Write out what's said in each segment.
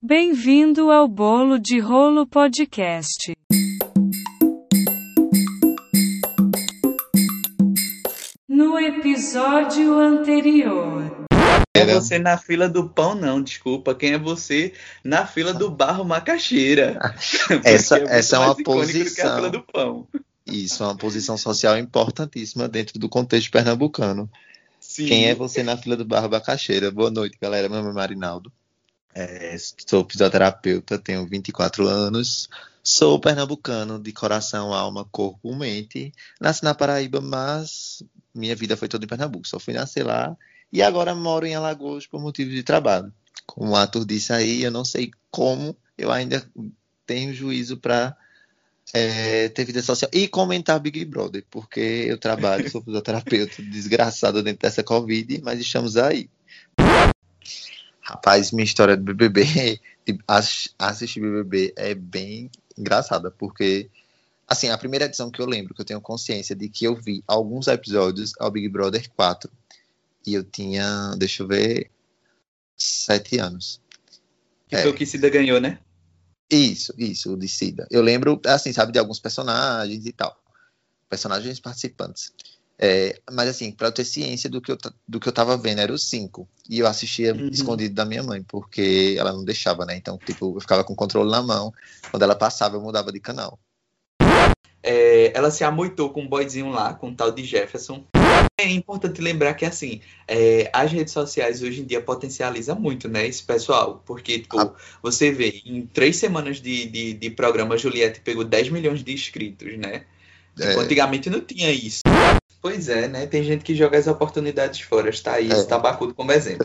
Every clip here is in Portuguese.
Bem-vindo ao Bolo de Rolo Podcast. No episódio anterior. Quem é você na fila do pão, não, desculpa. Quem é você na fila do barro macaxeira? Essa é mais uma icônico do que a posição. fila do pão. Isso, é uma posição social importantíssima dentro do contexto pernambucano. Sim. Quem é você na fila do barro macaxeira? Boa noite, galera. Meu nome é Marinaldo. Sou fisioterapeuta, tenho 24 anos. Sou pernambucano de coração, alma, corpo, mente. Nasci na Paraíba, mas minha vida foi toda em Pernambuco. Só fui nascer lá e agora moro em Alagoas por motivo de trabalho. Como o Arthur disse aí, eu não sei como eu ainda tenho juízo para ter vida social e comentar Big Brother, porque eu trabalho, sou fisioterapeuta desgraçado dentro dessa Covid, mas estamos aí. Rapaz, minha história do BBB, assistir BBB é bem engraçada, porque, assim, a primeira edição que eu lembro, que eu tenho consciência de que eu vi alguns episódios ao Big Brother 4, e eu tinha, deixa eu ver, 7 anos. Que foi o que Cida ganhou, né? Isso, o de Cida. Eu lembro, assim, sabe, de alguns personagens e tal. Personagens participantes. Mas, assim, pra eu ter ciência do que eu tava vendo, era o 5. E eu assistia escondido da minha mãe, porque ela não deixava, né? Então, tipo, eu ficava com o controle na mão. Quando ela passava, eu mudava de canal. Ela se amoitou com um boyzinho lá, com um tal de Jefferson. É importante lembrar que, assim, as redes sociais hoje em dia potencializam muito, né, esse pessoal. Porque, tipo, você vê, em 3 semanas de programa, a Juliette pegou 10 milhões de inscritos, né? Tipo, antigamente não tinha isso. Pois é, né? Tem gente que joga as oportunidades fora. Está aí, esse tabacudo como exemplo.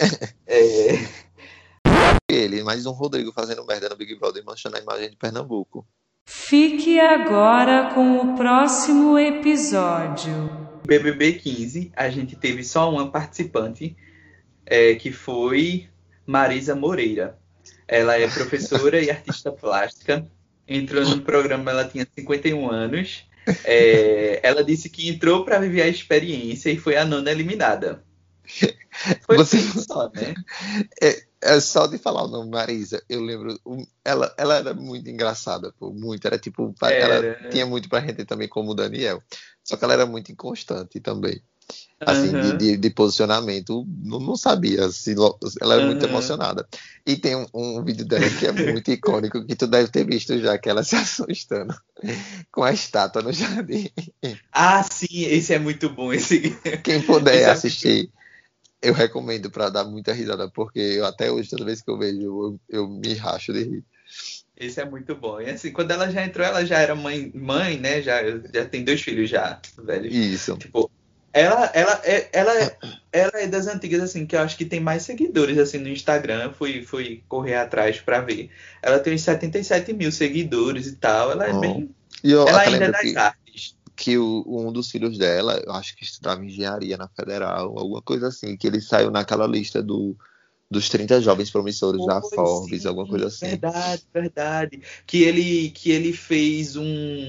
Ele, mais um Rodrigo fazendo merda no Big Brother e manchando a imagem de Pernambuco. Fique agora com o próximo episódio. BBB 15, a gente teve só uma participante, que foi Marisa Moreira. Ela é professora e artista plástica. Entrou no programa, ela tinha 51 anos. Ela disse que entrou para viver a experiência e foi a nona eliminada. Foi só, né? Só de falar o nome Marisa, eu lembro, ela era muito engraçada, pô, muito, era tipo, ela tinha muito pra gente também como o Daniel, só que ela era muito inconstante também, assim, de posicionamento, não sabia, ela era muito emocionada, e tem um vídeo dela que é muito icônico, que tu deve ter visto já, que ela se assustando com a estátua no jardim. Ah, sim, esse é muito bom, Quem puder assistir, eu recomendo pra dar muita risada, porque eu, até hoje, toda vez que eu vejo, eu me racho de rir. Esse é muito bom. E assim, quando ela já entrou, ela já era mãe, né? Já tem 2 filhos já, velho. Isso. Tipo, ela é das antigas, assim, que eu acho que tem mais seguidores, assim, no Instagram. Fui correr atrás pra ver. Ela tem uns 77 mil seguidores e tal. Ela é bem... E eu ela até ainda é lembro das artes. que um dos filhos dela, eu acho que estudava engenharia na Federal, alguma coisa assim, que ele saiu naquela lista dos 30 jovens promissores da Forbes, Sim, alguma coisa assim. verdade. Que ele fez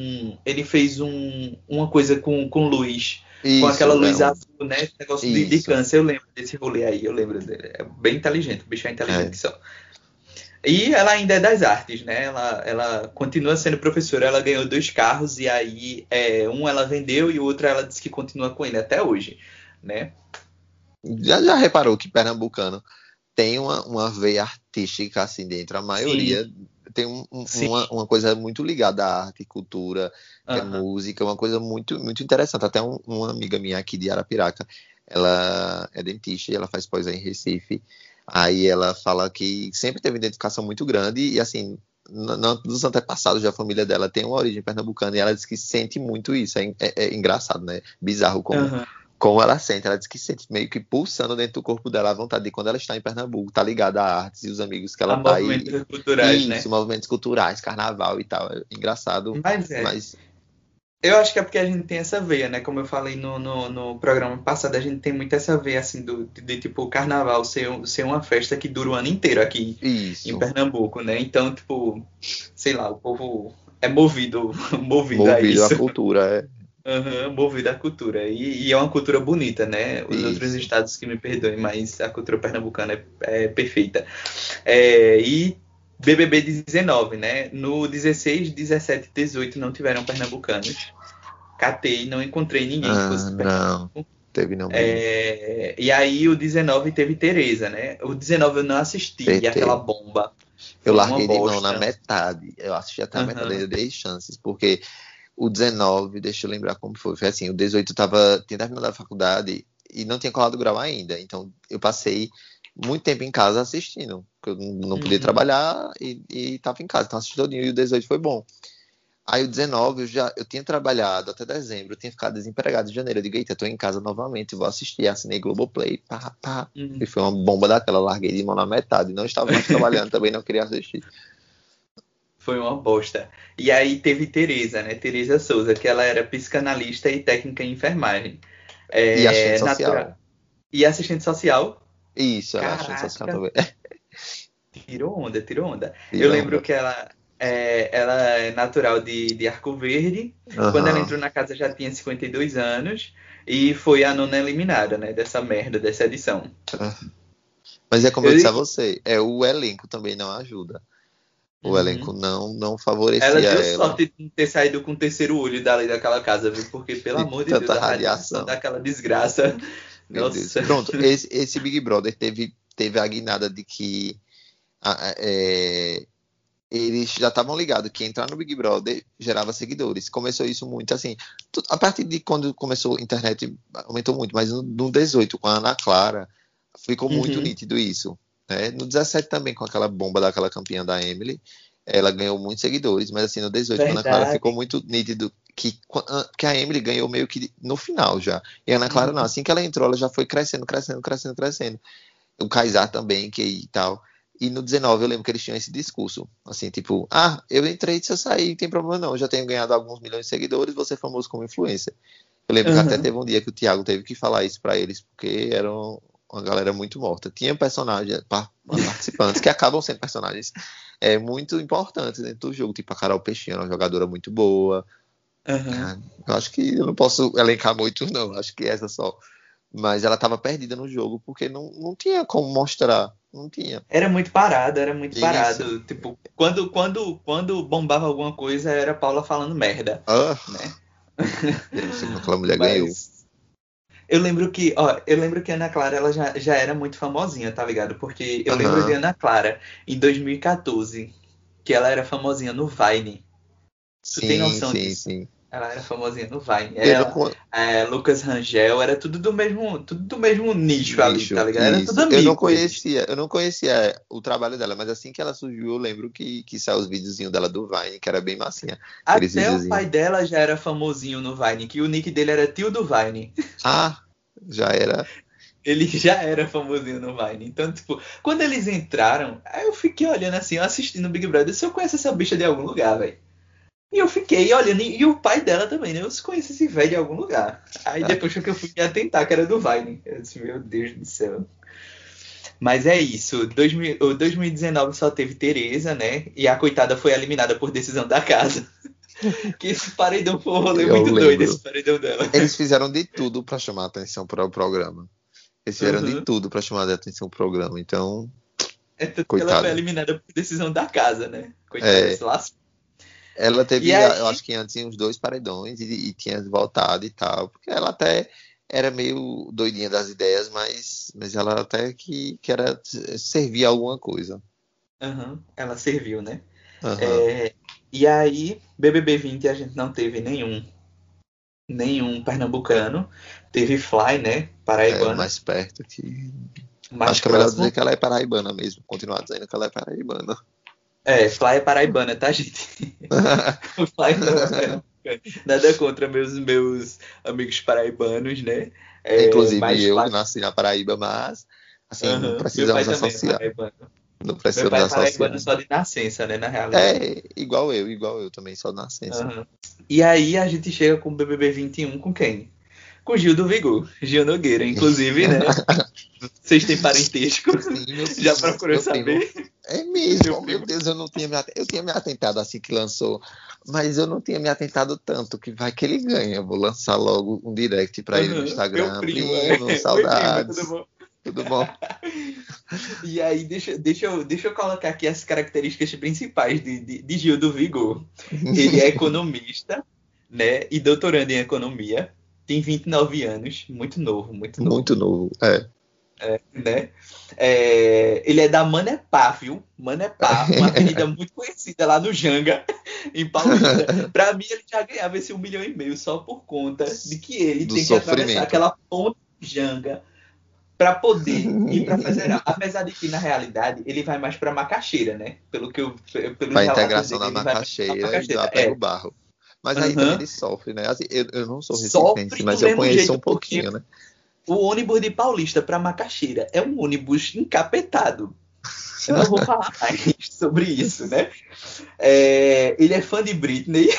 uma coisa com luz. Isso, Com aquela luz azul, né? Esse negócio de isso. câncer. Eu lembro desse rolê aí, eu lembro dele. É bem inteligente, o bicho é inteligente que só. E ela ainda é das artes, né? Ela continua sendo professora, ela ganhou 2 carros e aí um ela vendeu e o outro ela disse que continua com ele até hoje, né? Já reparou que pernambucano tem uma veia artística assim dentro? A maioria tem uma coisa muito ligada à arte, cultura, música, uma coisa muito, muito interessante. Até uma amiga minha aqui de Arapiraca, ela é dentista e ela faz pós em Recife. Aí ela fala que sempre teve identificação muito grande e, assim, dos antepassados da família dela tem uma origem pernambucana e ela diz que sente muito isso. É engraçado, né? Bizarro como ela sente. Ela diz que sente meio que pulsando dentro do corpo dela a vontade de, quando ela está em Pernambuco, tá ligada à artes e os amigos que ela tá aí. Movimentos culturais, né? Isso, movimentos culturais, carnaval e tal. É engraçado, mas... Eu acho que é porque a gente tem essa veia, né? Como eu falei no programa passado, a gente tem muito essa veia, assim, de tipo, o carnaval ser uma festa que dura o ano inteiro aqui em Pernambuco, né? Então, tipo, sei lá, o povo é movido a isso. Movido à cultura, movido à cultura. E é uma cultura bonita, né? Os outros estados que me perdoem, mas a cultura pernambucana é perfeita. E BBB 19, né? No 16, 17 e 18 não tiveram pernambucanos. Catei, não encontrei ninguém que fosse de Não, Pernambuco. teve não mesmo. E aí o 19 teve Tereza, né? O 19 eu não assisti, e aquela Teve. bomba Eu foi uma larguei de mão na bosta. metade. Eu assisti até a metade, Aham. eu dei chances, porque o 19, deixa eu lembrar como foi. Foi assim, o 18 tinha terminado a faculdade e não tinha colado o grau ainda. Então eu passei muito tempo em casa assistindo, porque eu não podia Uhum. trabalhar e tava em casa. Então assisti todinho e o 18 foi bom. Aí o 19 eu tinha trabalhado até dezembro, eu tinha ficado desempregado em janeiro. Eu digo, eita, tô em casa novamente, vou assistir. Assinei Globoplay, pá, pá. E Uhum. foi uma bomba daquela, larguei de mão na metade. Não estava mais trabalhando, também não queria assistir. Foi uma bosta. E aí teve Tereza, né? Tereza Souza, que ela era psicanalista e técnica em enfermagem. E assistente Natural. social. E assistente social. Isso, ela é assistente social Caraca, também. tirou onda, tirou onda. Eu Tirou lembro onda. que ela é natural de Arco Verde. Quando ela Aham. entrou na casa já tinha 52 anos. E foi a nona eliminada, né? Dessa merda, dessa edição. Mas é como eu disse a Eu- você, o elenco também não ajuda. O elenco Uhum. não Ela favorecia deu ela. sorte de ter saído com o terceiro olho dali daquela casa, viu? Porque, pelo De amor de Deus, tanta a radiação radiação. daquela desgraça. Meu Deus. Nossa. Pronto, esse Big Brother teve a guinada de que eles já estavam ligados que entrar no Big Brother gerava seguidores. Começou isso muito assim. A partir de quando começou a internet, aumentou muito, mas no 18, com a Ana Clara, ficou muito Uhum. nítido isso. Né? No 17 também, com aquela bomba daquela campeã da Emily, ela ganhou muitos seguidores, mas assim, no 18, com a Ana Clara, ficou Verdade. muito nítido que a Emily ganhou meio que no final já. E a Ana Clara não, Uhum. assim que ela entrou, ela já foi crescendo, crescendo, crescendo, crescendo. O Kaysar também, que e tal. E no 19 eu lembro que eles tinham esse discurso, assim, tipo, eu entrei, se eu sair, não tem problema não, eu já tenho ganhado alguns milhões de seguidores, vou ser famoso como influencer. Eu lembro que até Uhum. teve um dia que o Thiago teve que falar isso pra eles, porque eram uma galera muito morta. Tinha personagens, participantes, que acabam sendo personagens muito importantes dentro do jogo, tipo a Carol Peixinho, uma jogadora muito boa. Uhum. Eu acho que eu não posso elencar muito, não, acho que essa só. Mas ela estava perdida no jogo, porque não tinha como mostrar, não tinha. Era muito parado, era muito Isso. parado. Tipo, quando bombava alguma coisa, era a Paula falando merda, Ah, né? eu não sei como aquela mulher ganhou. Mas eu lembro que a Ana Clara ela já era muito famosinha, tá ligado? Porque eu lembro de Aham. Ana Clara em 2014, que ela era famosinha no Vine. Tu tem Sim, noção sim, disso? sim. Ela era famosinha no Vine. Eu não Ela, Lucas Rangel, era tudo do mesmo nicho ali, tá nicho, ligado? Era tudo isso. amigo eles. Eu não conhecia o trabalho dela, mas assim que ela surgiu, eu lembro que saiu os videozinhos dela do Vine, que era bem massinha. Aqueles Até o videozinhos. pai dela já era famosinho no Vine, que o nick dele era Tio do Vine. Ah, já era. Ele já era famosinho no Vine. Então, tipo, quando eles entraram, aí eu fiquei olhando assim, eu assistindo o Big Brother, se eu conheço essa bicha de algum lugar, velho. E eu fiquei olhando, e o pai dela também, né? Eu se conheço esse velho de algum lugar. Aí depois que eu fui me atentar, que era do Vine. Eu disse, meu Deus do céu. Mas é isso. O 2019 só teve Tereza, né? E a coitada foi eliminada por decisão da casa. Que esse paredão foi um rolê Eu muito doido, esse lembro. paredão dela. Eles fizeram de tudo para chamar a atenção para o programa. Eles fizeram de Uhum. tudo para chamar a atenção pro programa. Então, É tanto que ela foi coitada. eliminada por decisão da casa, né? Coitada, É, se lascou. ela E teve, eu aí. acho que antes uns dois paredões e tinha voltado e tal, porque ela até era meio doidinha das ideias, mas ela até que era servir alguma coisa. Uhum, ela serviu, né? Aham. É, e aí, BBB 20 a gente não teve nenhum pernambucano. Teve Fly, né? É Paraibana, mais perto que. mais Acho que é melhor dizer próximo. que ela é paraibana mesmo, continuar dizendo que ela é paraibana. Fly é paraibana, tá, gente? O Fly não é pernambucano. Nada contra meus amigos paraibanos, né? Inclusive Mas eu Fly. nasci na Paraíba, mas assim, não Aham, meu pai precisamos também é associar. paraibano. Não Meu precisamos pai é paraibano associar. só de nascença, né? Na realidade. É igual eu também, só nascença. Aham. E aí a gente chega com o BBB 21 com quem? Com Gil do Vigor, Gil Nogueira, inclusive, né? Vocês têm parentesco? Sim, meu Já primo, procurou meu primo. saber? É Meu mesmo, meu primo. Deus, eu tinha me atentado assim que lançou, mas eu não tinha me atentado tanto que vai que ele ganha. Vou lançar logo um direct pra ele no Aham, meu Instagram. primo, Primo, Oi, primo, tudo saudades. bom? Tudo bom? E aí, deixa eu colocar aqui as características principais de Gil do Vigor. Ele é economista, né? E doutorando em economia. Tem 29 anos, muito novo, muito Muito novo, novo. É. né? Ele é da Manepá, viu? Manepá, uma avenida muito conhecida lá no Janga, em Paulista. Pra mim, ele já ganhava esse 1,5 milhão só por conta de que ele Do tem que atravessar sofrimento. aquela ponte do Janga para poder ir para Federal. Apesar de que, na realidade, ele vai mais para Macaxeira, né? Pelos Para relatos integração dele, da ele vai mais para macaxeira e já Macaxeira. pega o barro. Mas aí também Aham. ele sofre, né? Assim, eu não sou recifense, Sofre mas do eu mesmo conheço jeito, um porque pouquinho, né? o ônibus de Paulista para Macaxeira é um ônibus encapetado. Eu não vou falar mais sobre isso, né? Ele é fã de Britney.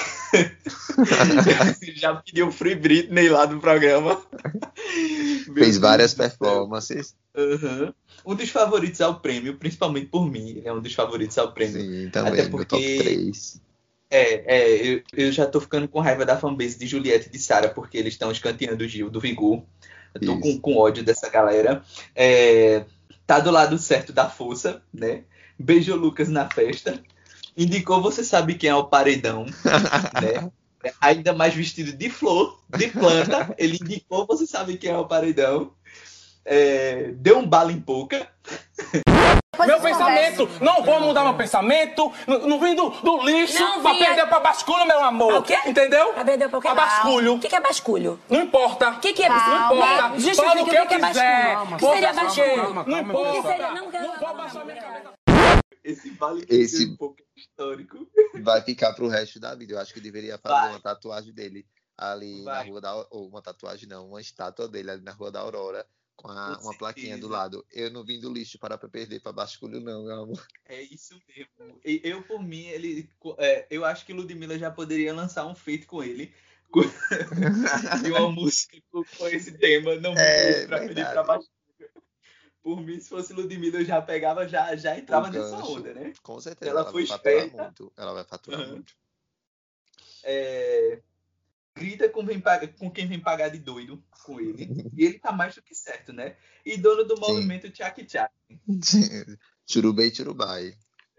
Já pediu Free Britney lá do programa. Meu Fez Deus várias do céu. performances. Uhum. Um dos favoritos ao prêmio, principalmente por mim, ele é um dos favoritos ao prêmio. Sim, Até também, meu top porque 3. eu já tô ficando com raiva da fanbase de Juliette e de Sarah, porque eles estão escanteando o Gil do Vigor. Eu tô com, Isso. com ódio dessa galera. É, tá do lado certo da força, né? Beijou Lucas na festa. Indicou Você Sabe Quem é o Paredão, né? Ainda mais vestido de flor, de planta. Ele indicou Você Sabe Quem é o Paredão. Deu um bala em pouca. Meu pensamento, não vou mudar meu pensamento, não vim do lixo Não pra vim perder a- pra basculho, meu amor. O quê? Entendeu? Pra perder pra o quê? Pra basculho. O que é basculho? Não importa. O que é Não importa. Justifique Fala o que eu o que é quiser. basculho. O que Vou seria fazer o quê? basculho? Não O que importa. seria... Não, Não vou abaixar minha cabeça. Esse vale que Esse- deu um pouco histórico. Vai ficar pro resto da vida. Eu acho que deveria fazer Vai. uma tatuagem dele ali na Vai. rua da... Ou uma tatuagem não, uma estátua dele ali na Rua da Aurora com uma plaquinha do certeza. lado. Eu não vim do lixo para perder para basculho não, meu amor. É isso mesmo. Eu, por mim, eu acho que Ludmilla já poderia lançar um feat com ele. De uma música com esse tema. Não vim pra pedir Verdade. pra baixo. Por mim, se fosse Ludmilla, eu já pegava, já entrava O nessa gancho. onda, né? Com certeza, Ela ela foi vai faturar esperta. muito. Ela vai faturar Uhum. muito. Grita com quem vem pagar de doido com ele. E ele tá mais do que certo, né? E dono do movimento Tchak Tchak. Churubei, churubai.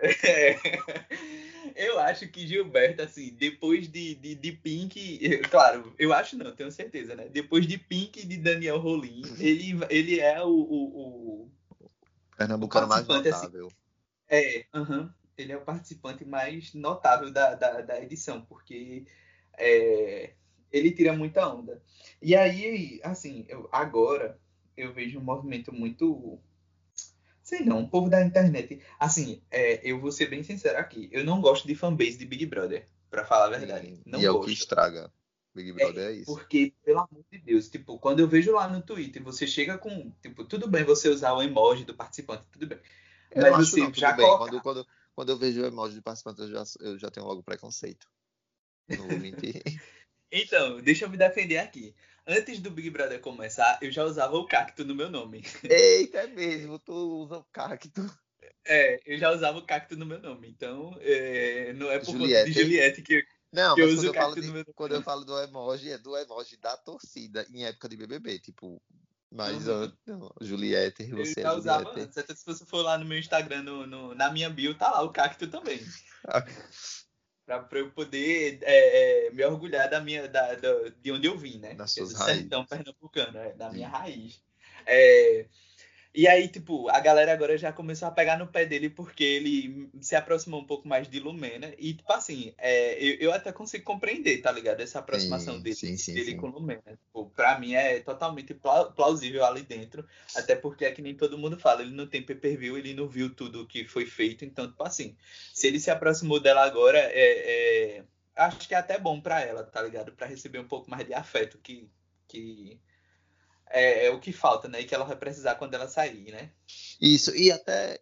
Eu acho que Gilberto, assim, depois de Pink, claro, eu acho não, tenho certeza, né? Depois de Pink e de Daniel Rolim, ele é o Pernambucano mais participante, assim, notável. ele é o participante mais notável da edição, porque ele tira muita onda. E aí, assim, agora eu vejo um movimento muito. Sei não, o povo da internet. Assim, eu vou ser bem sincero aqui. Eu não gosto de fanbase de Big Brother, pra falar a verdade. Não E é o que gosto. estraga. Big Brother é isso. Porque, pelo amor de Deus, tipo, quando eu vejo lá no Twitter, você chega com, tipo, tudo bem você usar o emoji do participante, tudo bem. Eu Mas não acho você não, já tudo bem. coloca. Quando eu vejo o emoji de participante, eu já tenho logo preconceito. Não vou mentir. Então, deixa eu me defender aqui. Antes do Big Brother começar, eu já usava o cacto no meu nome. Eita, é mesmo, tu usa o cacto. Eu já usava o cacto no meu nome. Então, não é por conta Juliette. de Juliette que Não, eu mas uso o cacto no meu nome. quando eu falo do emoji, é do emoji da torcida em época de BBB. Tipo, mas não, Juliette, Eu você já é usava Juliette. antes. Até se você for lá no meu Instagram, na minha bio, tá lá o cacto também. Pra eu poder me orgulhar de onde eu vim, né? Das suas do raízes. sertão pernambucano, da minha Sim. raiz. E aí, tipo, a galera agora já começou a pegar no pé dele porque ele se aproximou um pouco mais de Lumena. E, tipo assim, eu até consigo compreender, tá ligado? Essa aproximação dele com Lumena. Tipo, pra mim é totalmente plausível ali dentro. Até porque é que nem todo mundo fala, ele não tem pay-per-view, ele não viu tudo que foi feito. Então, tipo assim, se ele se aproximou dela agora, acho que é até bom pra ela, tá ligado? Pra receber um pouco mais de afeto que é o que falta, né? E que ela vai precisar quando ela sair, né? Isso, e até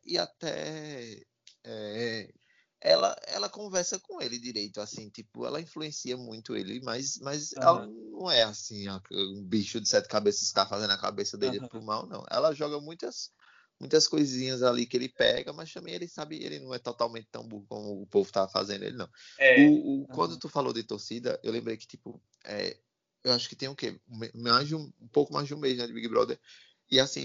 ela conversa com ele direito, assim, tipo, ela influencia muito ele, mas ela não é assim, um bicho de sete cabeças que tá fazendo a cabeça dele pro mal, não. Ela joga muitas coisinhas ali que ele pega, mas também ele sabe, ele não é totalmente tão burro como o povo tá fazendo ele, não. Quando tu falou de torcida, eu lembrei que, tipo, eu acho que tem o quê? Um pouco mais de um mês, né, de Big Brother. E assim,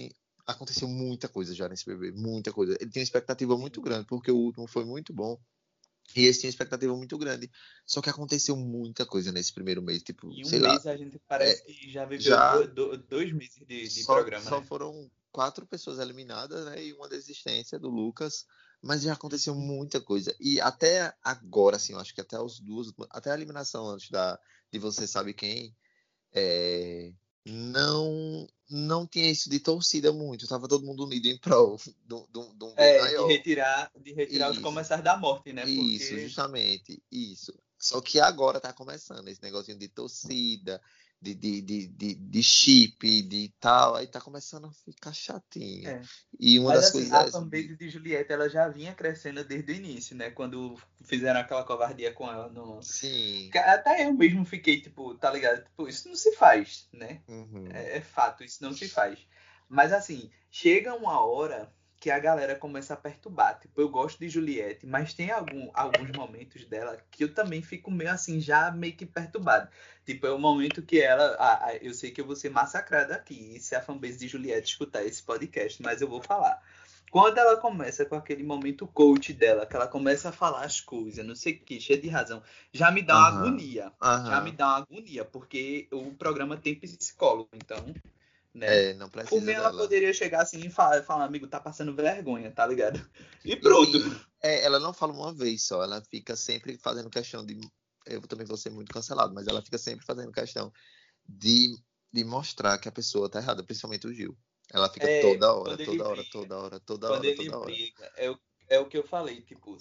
aconteceu muita coisa já nesse BBB, muita coisa. Ele tinha uma expectativa muito grande, porque o último foi muito bom. E esse tinha uma expectativa muito grande. Só que aconteceu muita coisa nesse primeiro mês, tipo, Em um sei lá. mês a gente parece que já viveu Já 2 meses de programa, só né? foram 4 pessoas eliminadas, né? E uma desistência do Lucas. Mas já aconteceu muita coisa. E até agora, assim, eu acho que até a eliminação antes de Você Sabe Quem, é, não tinha isso de torcida muito. Tava todo mundo unido em prol de um bem De maior. retirar os Isso. comissários da morte, né? Isso, Porque justamente, isso. Só que agora tá começando esse negocinho de torcida, de chip, de tal, aí tá começando a ficar chatinho. é. E uma Mas das assim, coisas a é fanbase de Juliette, ela já vinha crescendo desde o início, né? Quando fizeram aquela covardia com ela no. sim, Até eu mesmo fiquei, tipo, tá ligado? Tipo, isso não se faz, né? uhum, É fato, isso não se faz. Mas assim, chega uma hora que a galera começa a perturbar. Tipo, eu gosto de Juliette, mas tem alguns momentos dela que eu também fico meio assim, já meio que perturbado. Tipo, é o momento que ela. Eu sei que eu vou ser massacrada aqui, se a fanbase de Juliette escutar esse podcast, mas eu vou falar. Quando ela começa com aquele momento coach dela, que ela começa a falar as coisas, não sei o que, cheia de razão, já me dá uma aham, agonia. Já me aham, dá uma agonia, porque o programa tem psicólogo, então, né? não Por mim, precisa ela dela. poderia chegar assim e falar, amigo, tá passando vergonha, tá ligado? E E pronto. assim, ela não fala uma vez só, ela fica sempre fazendo questão de. Eu também vou ser muito cancelado, mas ela fica sempre fazendo questão de, de mostrar que a pessoa tá errada, principalmente o Gil. Ela fica toda hora, Quando ele toda hora, briga, toda hora, toda quando hora, ele toda hora. briga, é o que eu falei, tipo,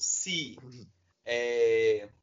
é,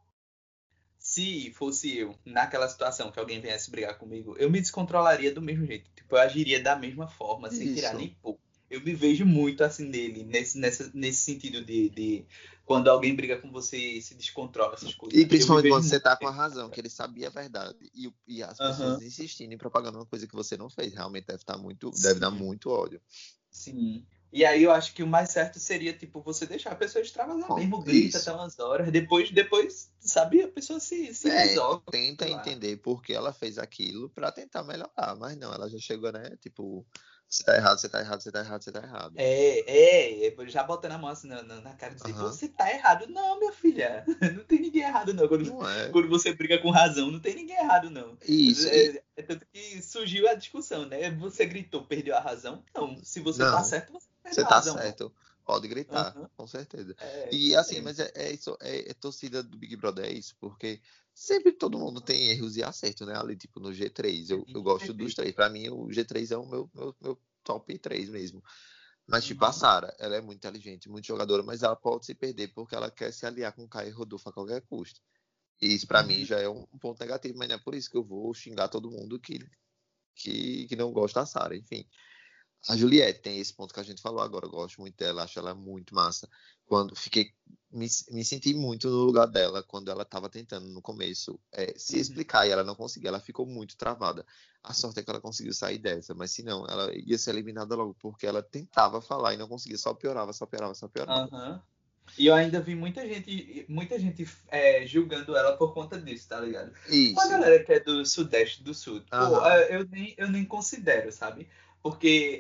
se fosse eu, naquela situação que alguém viesse brigar comigo, eu me descontrolaria do mesmo jeito. Tipo, eu agiria da mesma forma, sem tirar Isso. nem pouco. Eu me vejo muito assim nele, nesse sentido de quando alguém briga com você se descontrola, essas E coisas. Eu me principalmente vejo quando você muito tá com a nele. razão, que ele sabia a verdade. E as pessoas Aham. insistindo em propagando uma coisa que você não fez. Realmente deve dar Sim, muito ódio. sim. E aí eu acho que o mais certo seria, tipo, você deixar a pessoa extravasar mesmo, grita até Isso. umas horas, depois, sabe, a pessoa se resolve, Tenta sei lá. entender por que ela fez aquilo pra tentar melhorar. Mas não, ela já chegou, né? Tipo, você tá errado, você tá errado, você tá errado, você tá errado. Já botando a mão assim na cara e dizer, Aham. você tá errado. Não, minha filha, não tem ninguém errado, não. Quando, Não é. quando você briga com razão, não tem ninguém errado, não. Isso. É tanto que surgiu a discussão, né? Você gritou, perdeu a razão? Não. Se você tá Não. certo, você não Você perdeu a tá razão, não. certo. Pode gritar, Aham, com certeza. E isso assim, mesmo. mas é isso, torcida do Big Brother é isso, porque sempre todo mundo tem erros e acertos, né? Ali, tipo, no G3. Sim, Eu com gosto dos certeza. três. Pra mim, o G3 é o meu top 3 mesmo. Mas, tipo, a Uhum. Sarah, ela é muito inteligente, muito jogadora, mas ela pode se perder porque ela quer se aliar com o Caio e Rodolfo a qualquer custo. E isso, pra mim, Uhum. já é um ponto negativo, mas não é por isso que eu vou xingar todo mundo que não gosta da Sarah. Enfim. A Juliette tem esse ponto que a gente falou agora. Eu gosto muito dela, acho ela muito massa. Quando fiquei, me senti muito no lugar dela quando ela estava tentando no começo se Uhum. explicar e ela não conseguia. Ela ficou muito travada. A sorte é que ela conseguiu sair dessa, mas se não, ela ia ser eliminada logo porque ela tentava falar e não conseguia, só piorava, só piorava, só piorava. Aham. E eu ainda vi muita gente julgando ela por conta disso, tá ligado? Tipo a Isso. galera que é do Sudeste do Sul. Pô, Aham. eu nem considero, sabe? Porque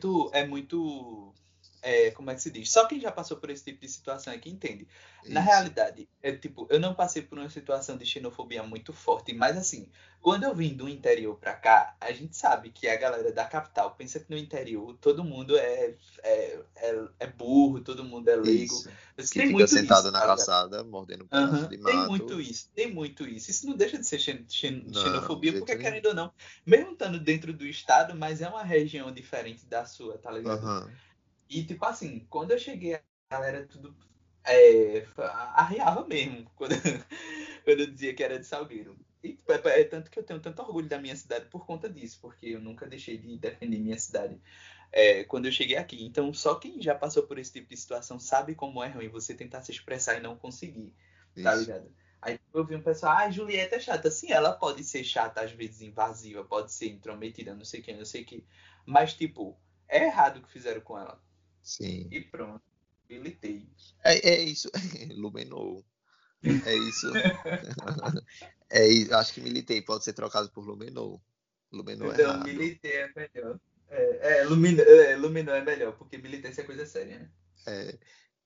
como é que se diz? Só quem já passou por esse tipo de situação é que entende. Na Isso. realidade, tipo, eu não passei por uma situação de xenofobia muito forte, mas assim, quando eu vim do interior pra cá, a gente sabe que a galera da capital pensa que no interior todo mundo é burro, todo mundo é leigo. Isso. Mas Que tem fica muito isso, sentado na tá ligado? calçada, mordendo um pedaço Aham, de tem muito mato. isso, tem muito isso. Isso não deixa de ser Não, de xenofobia, jeito porque nenhum. querendo ou não, mesmo estando dentro do estado, mas é uma região diferente da sua, tá ligado? Aham. E tipo assim, quando eu cheguei, a galera tudo arriava mesmo, quando eu dizia que era de Salgueiro. E tipo, é tanto que eu tenho tanto orgulho da minha cidade por conta disso, porque eu nunca deixei de defender minha cidade quando eu cheguei aqui. Então, só quem já passou por esse tipo de situação sabe como é ruim você tentar se expressar e não conseguir, tá Isso. ligado? Aí eu vi um pessoal, Julieta é chata. Sim, ela pode ser chata, às vezes invasiva, pode ser intrometida, não sei o que, não sei o que. Mas, tipo, é errado o que fizeram com ela. Sim. E pronto, militei. É isso. Lumenou. É isso. Acho que militei pode ser trocado por Lumenou. Lumenou é Então, errado. militei é melhor. Luminor é melhor, porque militância é coisa séria, né? É,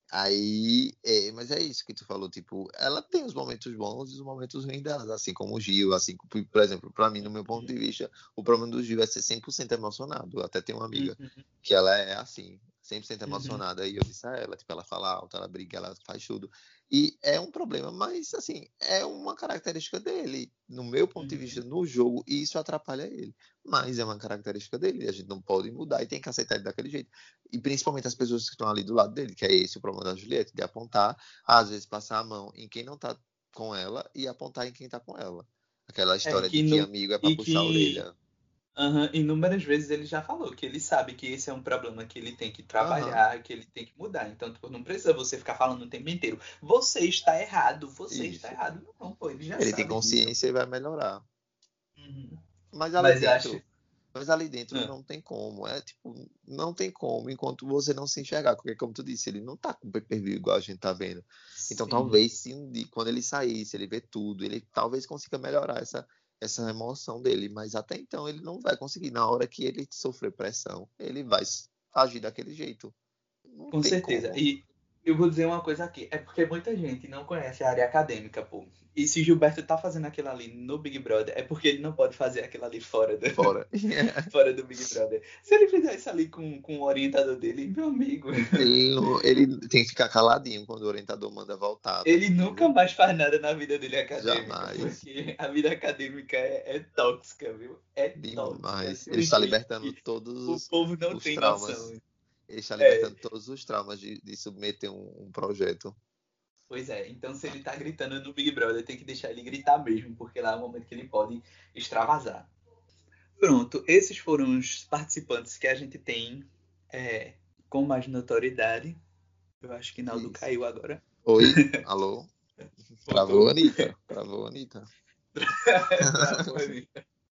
mas é isso que tu falou, tipo, ela tem os momentos bons e os momentos ruins dela, assim como o Gil, assim, por exemplo, pra mim, no meu ponto de vista, o problema do Gil é ser 100% emocionado. Eu até tenho uma amiga Uhum, que ela é assim, 100% uhum, emocionada, e eu disse a ela, tipo, ela fala alto, ela briga, ela faz tudo. E é um problema, mas, assim, é uma característica dele, no meu ponto de vista, uhum. no jogo, e isso atrapalha ele. Mas é uma característica dele, a gente não pode mudar e tem que aceitar ele daquele jeito. E principalmente as pessoas que estão ali do lado dele, que é esse o problema da Juliette, de apontar, às vezes passar a mão em quem não tá com ela e apontar em quem tá com ela. Aquela É, história de que amigo é pra e puxar a que orelha. inúmeras vezes ele já falou que ele sabe que esse é um problema que ele tem que Aham, trabalhar, que ele tem que mudar. Então, tipo, não precisa você ficar falando o tempo inteiro. Você está errado, você está isso. errado. Não, pô, ele já Ele tem sabe disso. consciência e vai melhorar. Uhum. Mas ali Mas eu acho. dentro, mas ali dentro Ah, não tem como. É tipo, não tem como enquanto você não se enxergar. Porque, como tu disse, ele não tá com pay-per-view igual a gente tá vendo. Então, sim, talvez, se um dia, quando ele sair, se ele ver tudo, ele talvez consiga melhorar essa emoção dele. Mas até então, ele não vai conseguir. Na hora que ele sofrer pressão, ele vai agir daquele jeito. Não com tem certeza. como. E eu vou dizer uma coisa aqui. É porque muita gente não conhece a área acadêmica, pô. E se Gilberto tá fazendo aquilo ali no Big Brother, é porque ele não pode fazer aquilo ali fora do, Fora. fora do Big Brother. Se ele fizer isso ali com o orientador dele, meu amigo. Ele tem que ficar caladinho quando o orientador manda voltar, tá Ele nunca entendendo? mais faz nada na vida dele acadêmica, Jamais. porque a vida acadêmica é tóxica, viu? É tóxica Demais. de Ele um está jeito libertando que todos o povo não os tem noção. traumas. Ele está É, libertando todos os traumas de submeter um projeto. pois é, então se ele tá gritando no Big Brother, tem que deixar ele gritar mesmo, porque lá é o momento que ele pode extravasar. Pronto, esses foram os participantes que a gente tem é, com mais notoriedade. Eu acho que Naldo Isso. caiu agora. Oi? Alô? Travou, Voltou. Anitta. Travou, Anitta. Travou ali.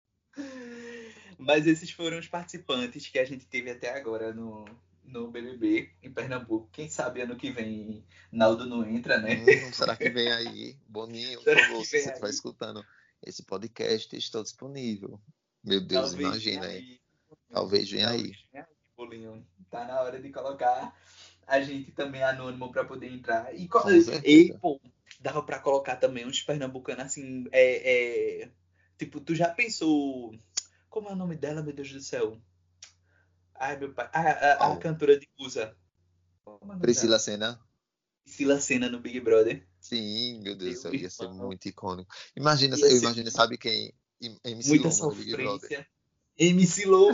Mas esses foram os participantes que a gente teve até agora no BBB em Pernambuco. Quem sabe ano que vem Naldo não entra, né? Será que vem aí? Boninho, por Será favor, que se vem você estiver aí? escutando esse podcast, estou disponível. Meu Deus, Talvez venha imagina aí. aí. Talvez venha aí. Talvez venha aí, bolinho. Tá na hora de colocar a gente também anônimo para poder entrar. Com E, certeza. pô, dava para colocar também uns pernambucanos assim. Tipo, tu já pensou. Como é o nome dela, meu Deus do céu? Ai, meu pai. A Qual? cantora de Musa. Como é o nome Priscila dela? Senna? Priscila Senna no Big Brother. Sim, meu Deus do Meu céu, ia ser irmão. muito icônico. Imagina, Ia eu ser imagino, sabe quem? MC muita Loma no Big Brother. sofrência. MC Lobo.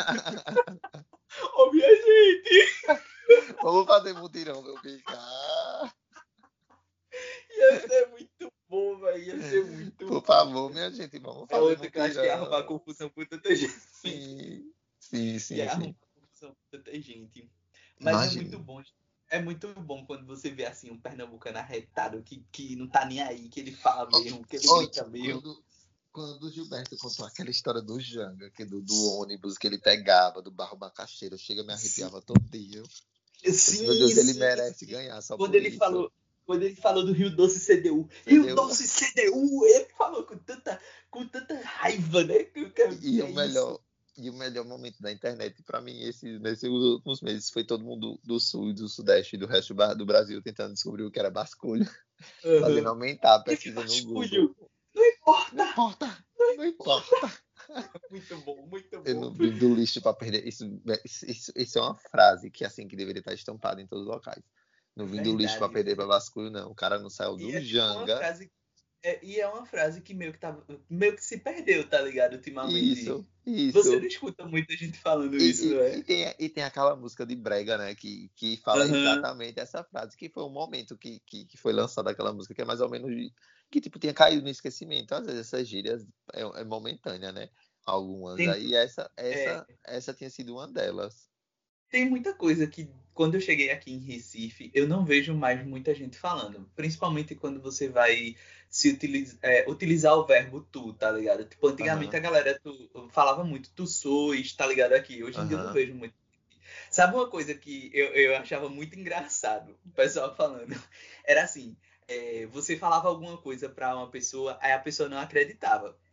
Ô, minha gente! Vamos fazer mutirão, meu filho. Ah, Ia ser muito bom, velho. Ia ser muito por bom. favor, minha gente, vamos É fazer outra que eu acho que ia arrumar mutirão. confusão com tanta gente. Sim, sim, sim, Ia sim. arrumar confusão com tanta gente. Mas é Imagina. muito bom. É muito bom quando você vê assim um pernambucano arretado que não tá nem aí, que ele fala Ó, mesmo, que ele ó, grita mesmo. quando o Gilberto contou aquela história do Janga, do ônibus que ele pegava, do barro macaxeira, chega, me Sim, arrepiava todo dia. Eu disse, meu sim, Deus, ele sim, merece sim. ganhar só Quando por ele isso. falou, quando ele falou do Rio Doce CDU, Rio Entendeu? Doce CDU, ele falou com tanta raiva, né? Que E é isso? e o melhor momento da internet para mim nesses últimos meses foi todo mundo do sul e do sudeste e do resto do Brasil tentando descobrir o que era basculho, fazendo Uhum. aumentar a Que pesquisa no Google. vasculho! Não Não importa! importa, não importa. Muito bom, muito Eu bom. não vim do lixo para perder. Isso é uma frase que assim que deveria estar estampada em todos os locais. Não vim do lixo para Verdade. perder para basculho, não. O cara não saiu E do é tipo uma Janga. frase. E é uma frase que meio que se perdeu, tá ligado? Ultimamente. Isso, Você não isso. escuta muita gente falando isso, E, e, né? e tem, e tem aquela música de Brega, né? Que fala Aham. exatamente essa frase, que foi um momento que foi lançada aquela música, que é mais ou menos que tipo tinha caído no esquecimento. Às vezes essas gírias é momentânea, né? Algumas. Tem, Aí é, essa tinha sido uma delas. tem muita coisa que, quando eu cheguei aqui em Recife, eu não vejo mais muita gente falando. Principalmente quando você vai utilizar o verbo tu, tá ligado? Tipo, antigamente a Aham, galera falava muito tu sois, tá ligado aqui. Hoje em dia eu não aham, vejo muito. Sabe uma coisa que eu achava muito engraçado, o pessoal falando? Era assim, você falava alguma coisa pra uma pessoa, aí a pessoa não acreditava.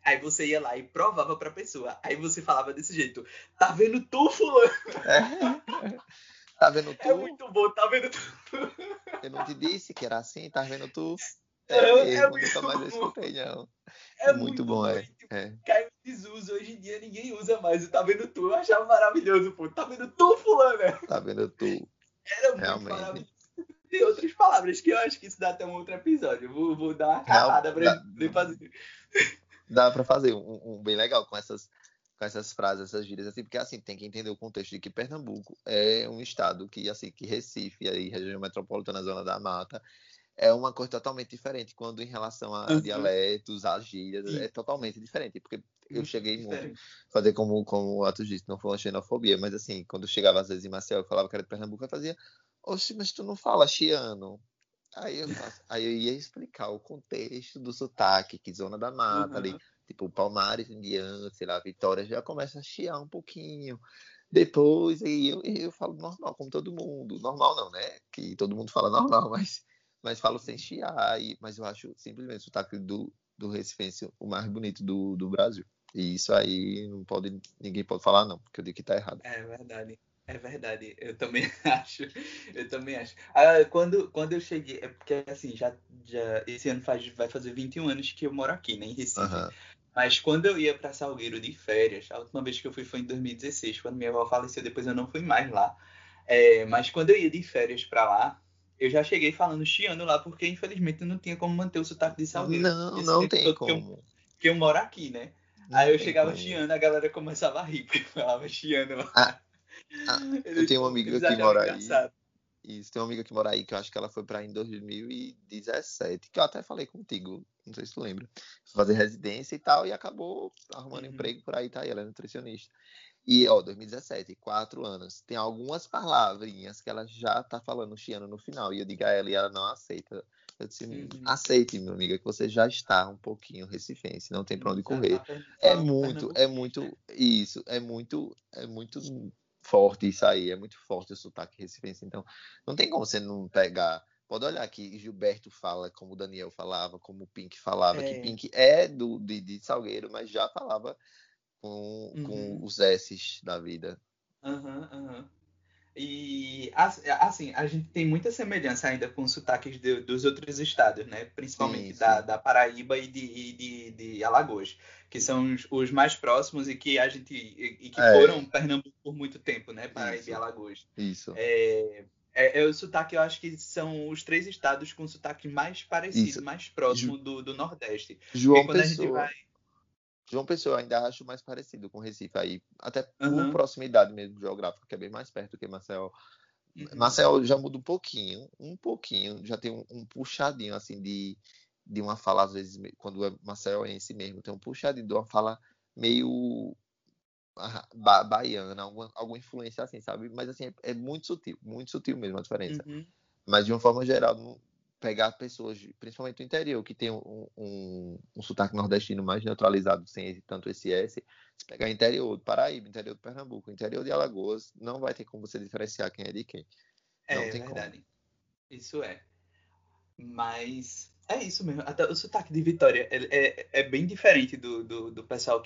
Aí você ia lá e provava pra pessoa. Aí você falava desse jeito. Tá vendo tu, fulano? Tá vendo É tu? muito bom, tá vendo tu? Eu não te disse que era assim, tá vendo tu? É É mesmo, nunca muito mais eu bom. escutei, não. É É muito muito bom, bom. é. E, tipo, É. caiu em desuso. Hoje em dia ninguém usa mais. O tá vendo tu? Eu achava maravilhoso, pô. Tá vendo tu, fulano? Tá vendo tu? Era muito Realmente. maravilhoso. Tem outras palavras que eu acho que isso dá até um outro episódio. Vou dar uma Real, cavada pra gente poder fazer. dá pra fazer um bem legal com essas frases, essas gírias, assim, porque assim, tem que entender o contexto de que Pernambuco é um estado que, assim, que Recife, aí, região metropolitana, Zona da Mata, é uma coisa totalmente diferente quando em relação a Uhum. dialetos, a gírias, é Sim, totalmente diferente, porque eu muito cheguei muito diferente. fazer como o Atos disse, não foi uma xenofobia, mas assim, quando eu chegava às vezes em Maceió, eu falava que era de Pernambuco, eu fazia, oxe, mas tu não fala chiano. Aí eu ia explicar o contexto do sotaque, que Zona da Mata ali, Uhum. tipo Palmares em diante, sei lá, Vitória já começa a chiar um pouquinho. Depois aí eu falo normal, como todo mundo. Normal não, né? Que todo mundo fala normal, mas falo sem chiar. Mas eu acho simplesmente o sotaque do Recifense o mais bonito do Brasil. E isso aí ninguém pode falar não, porque eu digo que tá errado. É verdade. É verdade. Eu também acho. Eu também acho. Ah, quando eu cheguei, é porque assim, já esse ano vai fazer 21 anos que eu moro aqui, né, em Recife. Aham. Mas quando eu ia para Salgueiro de férias, a última vez que eu fui foi em 2016, quando minha avó faleceu, depois eu não fui mais lá. Mas quando eu ia de férias para lá, eu já cheguei falando chiano lá, porque infelizmente eu não tinha como manter o sotaque de Salgueiro. Não, Esse não tempo tem todo que como. eu moro aqui, né? Aí Não eu tem chegava como. chiando, a galera começava a rir, porque eu falava chiano Ah, lá. eu tenho uma amiga Eles que achavam mora aí. engraçado. Isso, tem uma amiga que mora aí que eu acho que ela foi pra aí em 2017, que eu até falei contigo, não sei se tu lembra. Fazer residência e tal, e acabou arrumando Uhum. emprego por aí, tá aí, ela é nutricionista. E, ó, 2017, 4 anos, tem algumas palavrinhas que ela já tá falando chiano no final, e eu digo a ela e ela não aceita. Eu disse, Uhum. aceite, minha amiga, que você já está um pouquinho recifense, não tem pra onde Já tá correr. falando pernambuquês, né? Isso, é muito forte isso aí, é muito forte o sotaque recifense, então não tem como você não pegar. Pode olhar que Gilberto fala como o Daniel falava, como o Pink falava, que É. Pink é de Salgueiro, mas já falava com Uhum. os S's da vida. Aham, aham. E assim, a gente tem muita semelhança ainda com os sotaques dos outros estados, né? Sim, Principalmente sim. da Paraíba e de Alagoas, que são os mais próximos e que foram É, Pernambuco por muito tempo, né? Paraíba e isso, Alagoas. isso, É, é o sotaque, eu acho que são os três estados com o sotaque mais isso. parecido, mais Ju- próximo do Nordeste. Porque João quando a gente Pessoa. vai. João Pessoa eu ainda acho mais parecido com Recife aí, até por Aham, proximidade mesmo geográfica, que é bem mais perto do que Maceió. uhum, Maceió já muda um pouquinho, já tem um puxadinho assim de uma fala, às vezes, quando é maceióense mesmo, tem um puxadinho de uma fala meio baiana, alguma influência assim, sabe? Mas assim, é muito sutil mesmo a diferença. uhum. Mas de uma forma geral, pegar pessoas, principalmente do interior, que tem um sotaque nordestino mais neutralizado, sem tanto esse S, se pegar interior do Paraíba, interior do Pernambuco, interior de Alagoas, não vai ter como você diferenciar quem é de quem. Não É tem como. verdade. Isso é. Mas é isso mesmo. Até o sotaque de Vitória é bem diferente do pessoal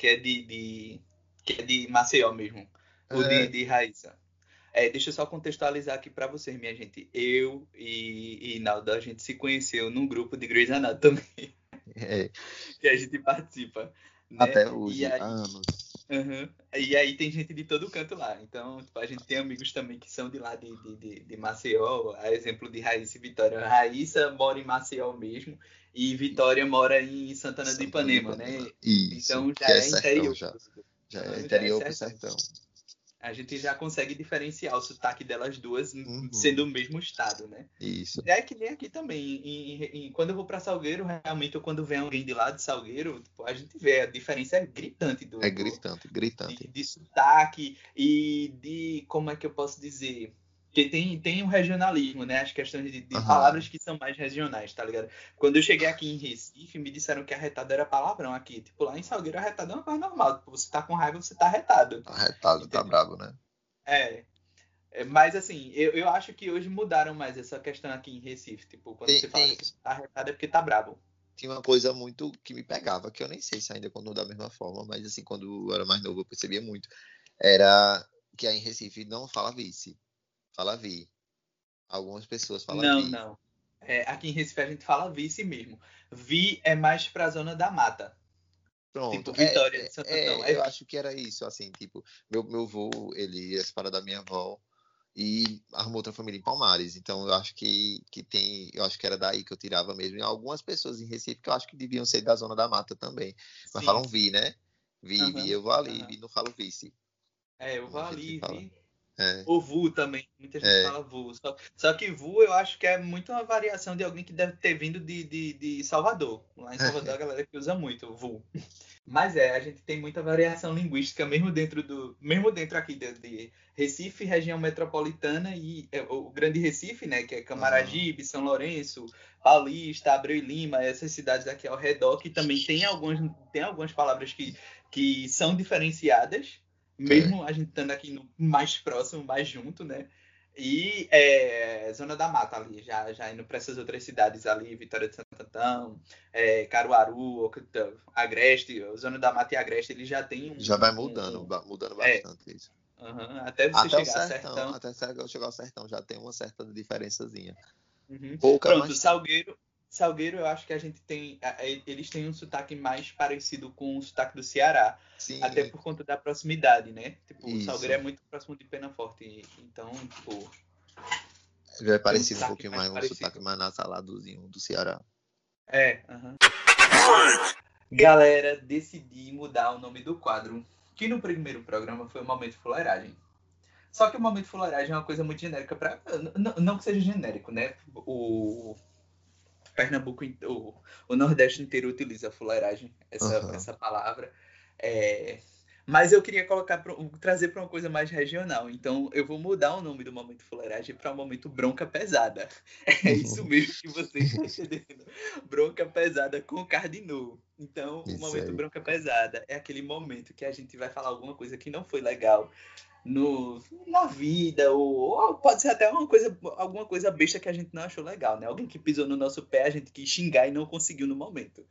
que é de Maceió mesmo. O É, de Raíssa. Deixa eu só contextualizar aqui pra vocês, minha gente. Eu e Naldo, a gente se conheceu num grupo de Grey's Anatomy é, que a gente participa, né? até E hoje, há aí anos. Uhum. E aí tem gente de todo canto lá. Então, tipo, a gente tem amigos também que são de lá de Maceió, a exemplo de Raíssa e Vitória. Raíssa mora em Maceió mesmo e Vitória mora em Santana do Santana de Ipanema, né? Ipanema. Isso, Então já que é é sertão interior. já. Já é Uhum, já é interior pro sertão. sertão. A gente já consegue diferenciar o sotaque delas duas sendo Uhum, o mesmo estado, né? isso. É que nem aqui também. Quando eu vou para Salgueiro, realmente, ou quando vem alguém de lá de Salgueiro, tipo, a gente vê a diferença é gritante É gritante, gritante. de sotaque e de, como é que eu posso dizer? Que tem o regionalismo, né? As questões de palavras Aham. que são mais regionais, tá ligado? Quando eu cheguei aqui em Recife, me disseram que arretado era palavrão aqui. Tipo, lá em Salgueiro, arretado é uma coisa normal. Tipo, você tá com raiva, você tá arretado. Tá retado, tá Entendeu? brabo, né? É. Mas assim, eu acho que hoje mudaram mais essa questão aqui em Recife. Tipo, quando Tem, você fala tem, que você tá arretado é porque tá brabo. tinha uma coisa muito que me pegava, que eu nem sei se ainda continua da mesma forma, mas assim, quando eu era mais novo eu percebia muito. Era que aí em Recife não fala vice, fala vi. Algumas pessoas falam Não, vi. não. Aqui em Recife a gente fala vice mesmo. Vi é mais pra zona da mata. Pronto, Tipo, Vitória de Santo Antão. É eu vi. acho que era isso, assim, tipo, meu avô, ele ia separar da minha avó e arrumou outra família em Palmares, então eu acho que tem, eu acho que era daí que eu tirava mesmo, e algumas pessoas em Recife que eu acho que deviam ser da Zona da Mata também, mas Sim, falam sim. vi, né? Vi, Aham, eu vou ali, aham. vi, não falo vice, Eu como vou a gente ali, fala. vi. É, O Vu também, muita gente é, fala Vu. Só que Vu eu acho que é muito uma variação de alguém que deve ter vindo de Salvador. Lá em Salvador a galera que usa muito o Vu. Mas a gente tem muita variação linguística mesmo dentro aqui de Recife, região metropolitana e o Grande Recife, né, que é aham, Camaragibe, São Lourenço, Paulista, Abreu e Lima, essas cidades aqui ao redor que também tem algumas palavras que são diferenciadas, é. mesmo a gente estando aqui mais próximo, mais junto, né? E Zona da Mata ali, já indo para essas outras cidades ali, Vitória de Santo Antão, Caruaru, Agreste, Zona da Mata e Agreste, ele já tem Já vai mudando, mudando é, bastante isso. até você Até o chegar a sertão, Sertão. até eu chegar ao sertão já tem uma certa diferençazinha. Uhum. Pouca, Pronto, mas tem. Salgueiro, eu acho que a gente tem, eles têm um sotaque mais parecido com o sotaque do Ceará, até Sim, por conta da proximidade, né? Tipo, o Salgueiro é isso. muito próximo de Penaforte, então, tipo, Já é tem um parecido um sotaque pouquinho mais mais, um sotaque parecido. mais nasaladozinho do Ceará. Aham. Galera, decidi mudar o nome do quadro, que no primeiro programa foi o Momento Fuleiragem. Só que o Momento Fuleiragem é uma coisa muito genérica para não que seja genérico, né? O Pernambuco, o Nordeste inteiro utiliza fuleiragem, Aham. essa palavra. É, mas eu queria trazer para uma coisa mais regional. Então eu vou mudar o nome do Momento Fuleiragem para o Momento Bronca Pesada. É isso mesmo que você está entendendo. Bronca Pesada com Cardinu. Então o Isso Momento aí. Bronca Pesada é aquele momento que a gente vai falar alguma coisa que não foi legal na vida, ou pode ser até alguma coisa besta que a gente não achou legal, né? Alguém que pisou no nosso pé, a gente quis xingar e não conseguiu no momento.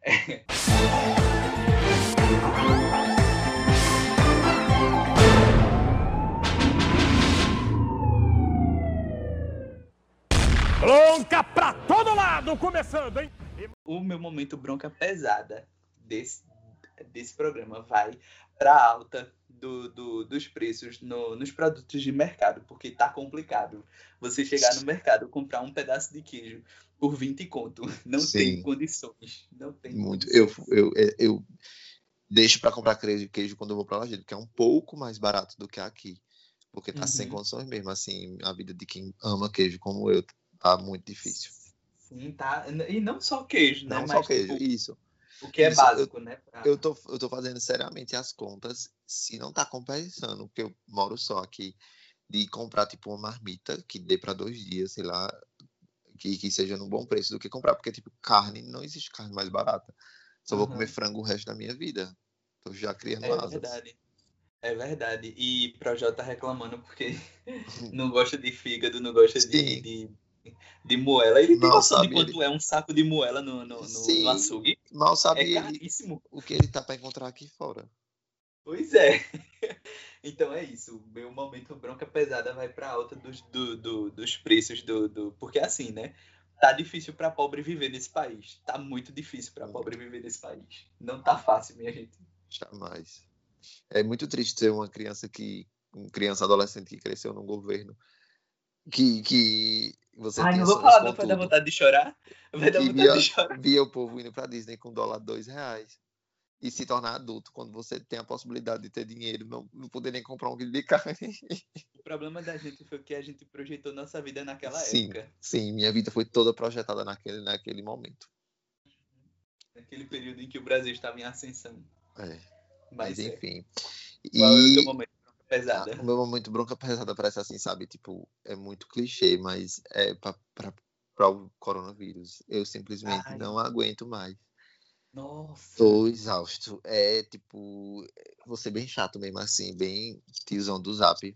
Bronca pra todo lado, começando, hein? O meu momento bronca pesada desse programa vai para alta dos preços nos produtos de mercado, porque tá complicado. Você chegar no mercado comprar um pedaço de queijo por 20 conto, não tem Sim, condições, não tem muito. condições. Eu deixo para comprar queijo quando eu vou para Lajeado, porque é um pouco mais barato do que aqui. Porque tá sem Uhum. condições mesmo, assim, a vida de quem ama queijo como eu tá muito difícil. Sim, tá. E não só queijo, né? Não só Mas, queijo, tipo, isso. o que é Isso, básico, né? eu tô fazendo seriamente as contas, se não tá compensando, porque eu moro só aqui, de comprar, tipo, uma marmita que dê para 2 dias, sei lá, que seja num bom preço do que comprar, porque, tipo, carne, não existe carne mais barata. Só vou comer Aham. frango o resto da minha vida. Tô já criando É asas. verdade. É verdade. E Projota tá reclamando porque não gosta de fígado, não gosta Sim, de moela. Ele tem mal noção de sabe ele. quanto é um saco de moela no Sim, açougue? mal É sabe ele caríssimo. o que ele tá para encontrar aqui fora. Pois é. Então é isso. O meu momento bronca pesada vai pra alta dos preços Porque assim, né? Tá difícil pra pobre viver nesse país. Tá muito difícil pra Muito, pobre viver nesse país. Não tá fácil, minha gente. jamais. É muito triste ser uma criança adolescente que cresceu num governo que você Ai, tinha não vou sonhos falar, com não vai dar tudo, vontade de chorar. Vai dar que vontade de chorar. via o povo indo para Disney com dólar R$ 2 e se tornar adulto quando você tem a possibilidade de ter dinheiro, não poder nem comprar um quilo de carne. O problema da gente foi que a gente projetou nossa vida naquela Sim, época. sim, minha vida foi toda projetada naquele momento. Naquele período em que o Brasil estava em ascensão. É, mas Mas enfim. qual é o teu E momento bronca pesada? o meu momento bronca pesada parece assim, sabe? Tipo, é muito clichê, mas é para o coronavírus. Eu simplesmente Ai, não aguento mais. nossa. Tô exausto. É tipo, vou ser bem chato mesmo assim, bem tiozão do Zap,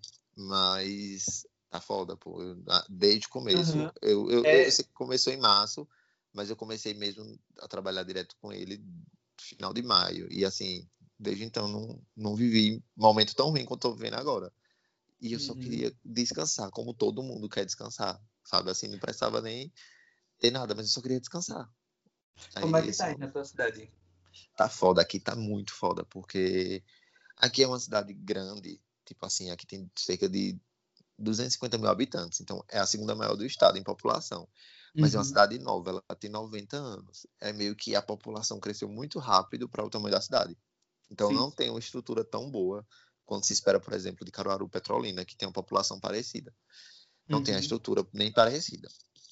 mas tá foda, pô. Desde o começo, Uhum. eu É, sei que começou em março, mas eu comecei mesmo a trabalhar direto com ele no final de maio. E assim, desde então não vivi um momento tão ruim quanto estou vivendo agora. E eu só queria descansar, como todo mundo quer descansar, sabe? Assim, não precisava nem ter nada, mas eu só queria descansar. Como é que esse tá aí na tua cidade? tá foda, aqui tá muito foda, porque aqui é uma cidade grande, tipo assim, aqui tem cerca de 250 mil habitantes, então é a segunda maior do estado em população. Mas é uma cidade nova, ela tem 90 anos. É meio que a população cresceu muito rápido para o tamanho da cidade. Então Sim. não tem uma estrutura tão boa quanto se espera, por exemplo, de Caruaru, Petrolina, que tem uma população parecida. Não tem a estrutura nem parecida.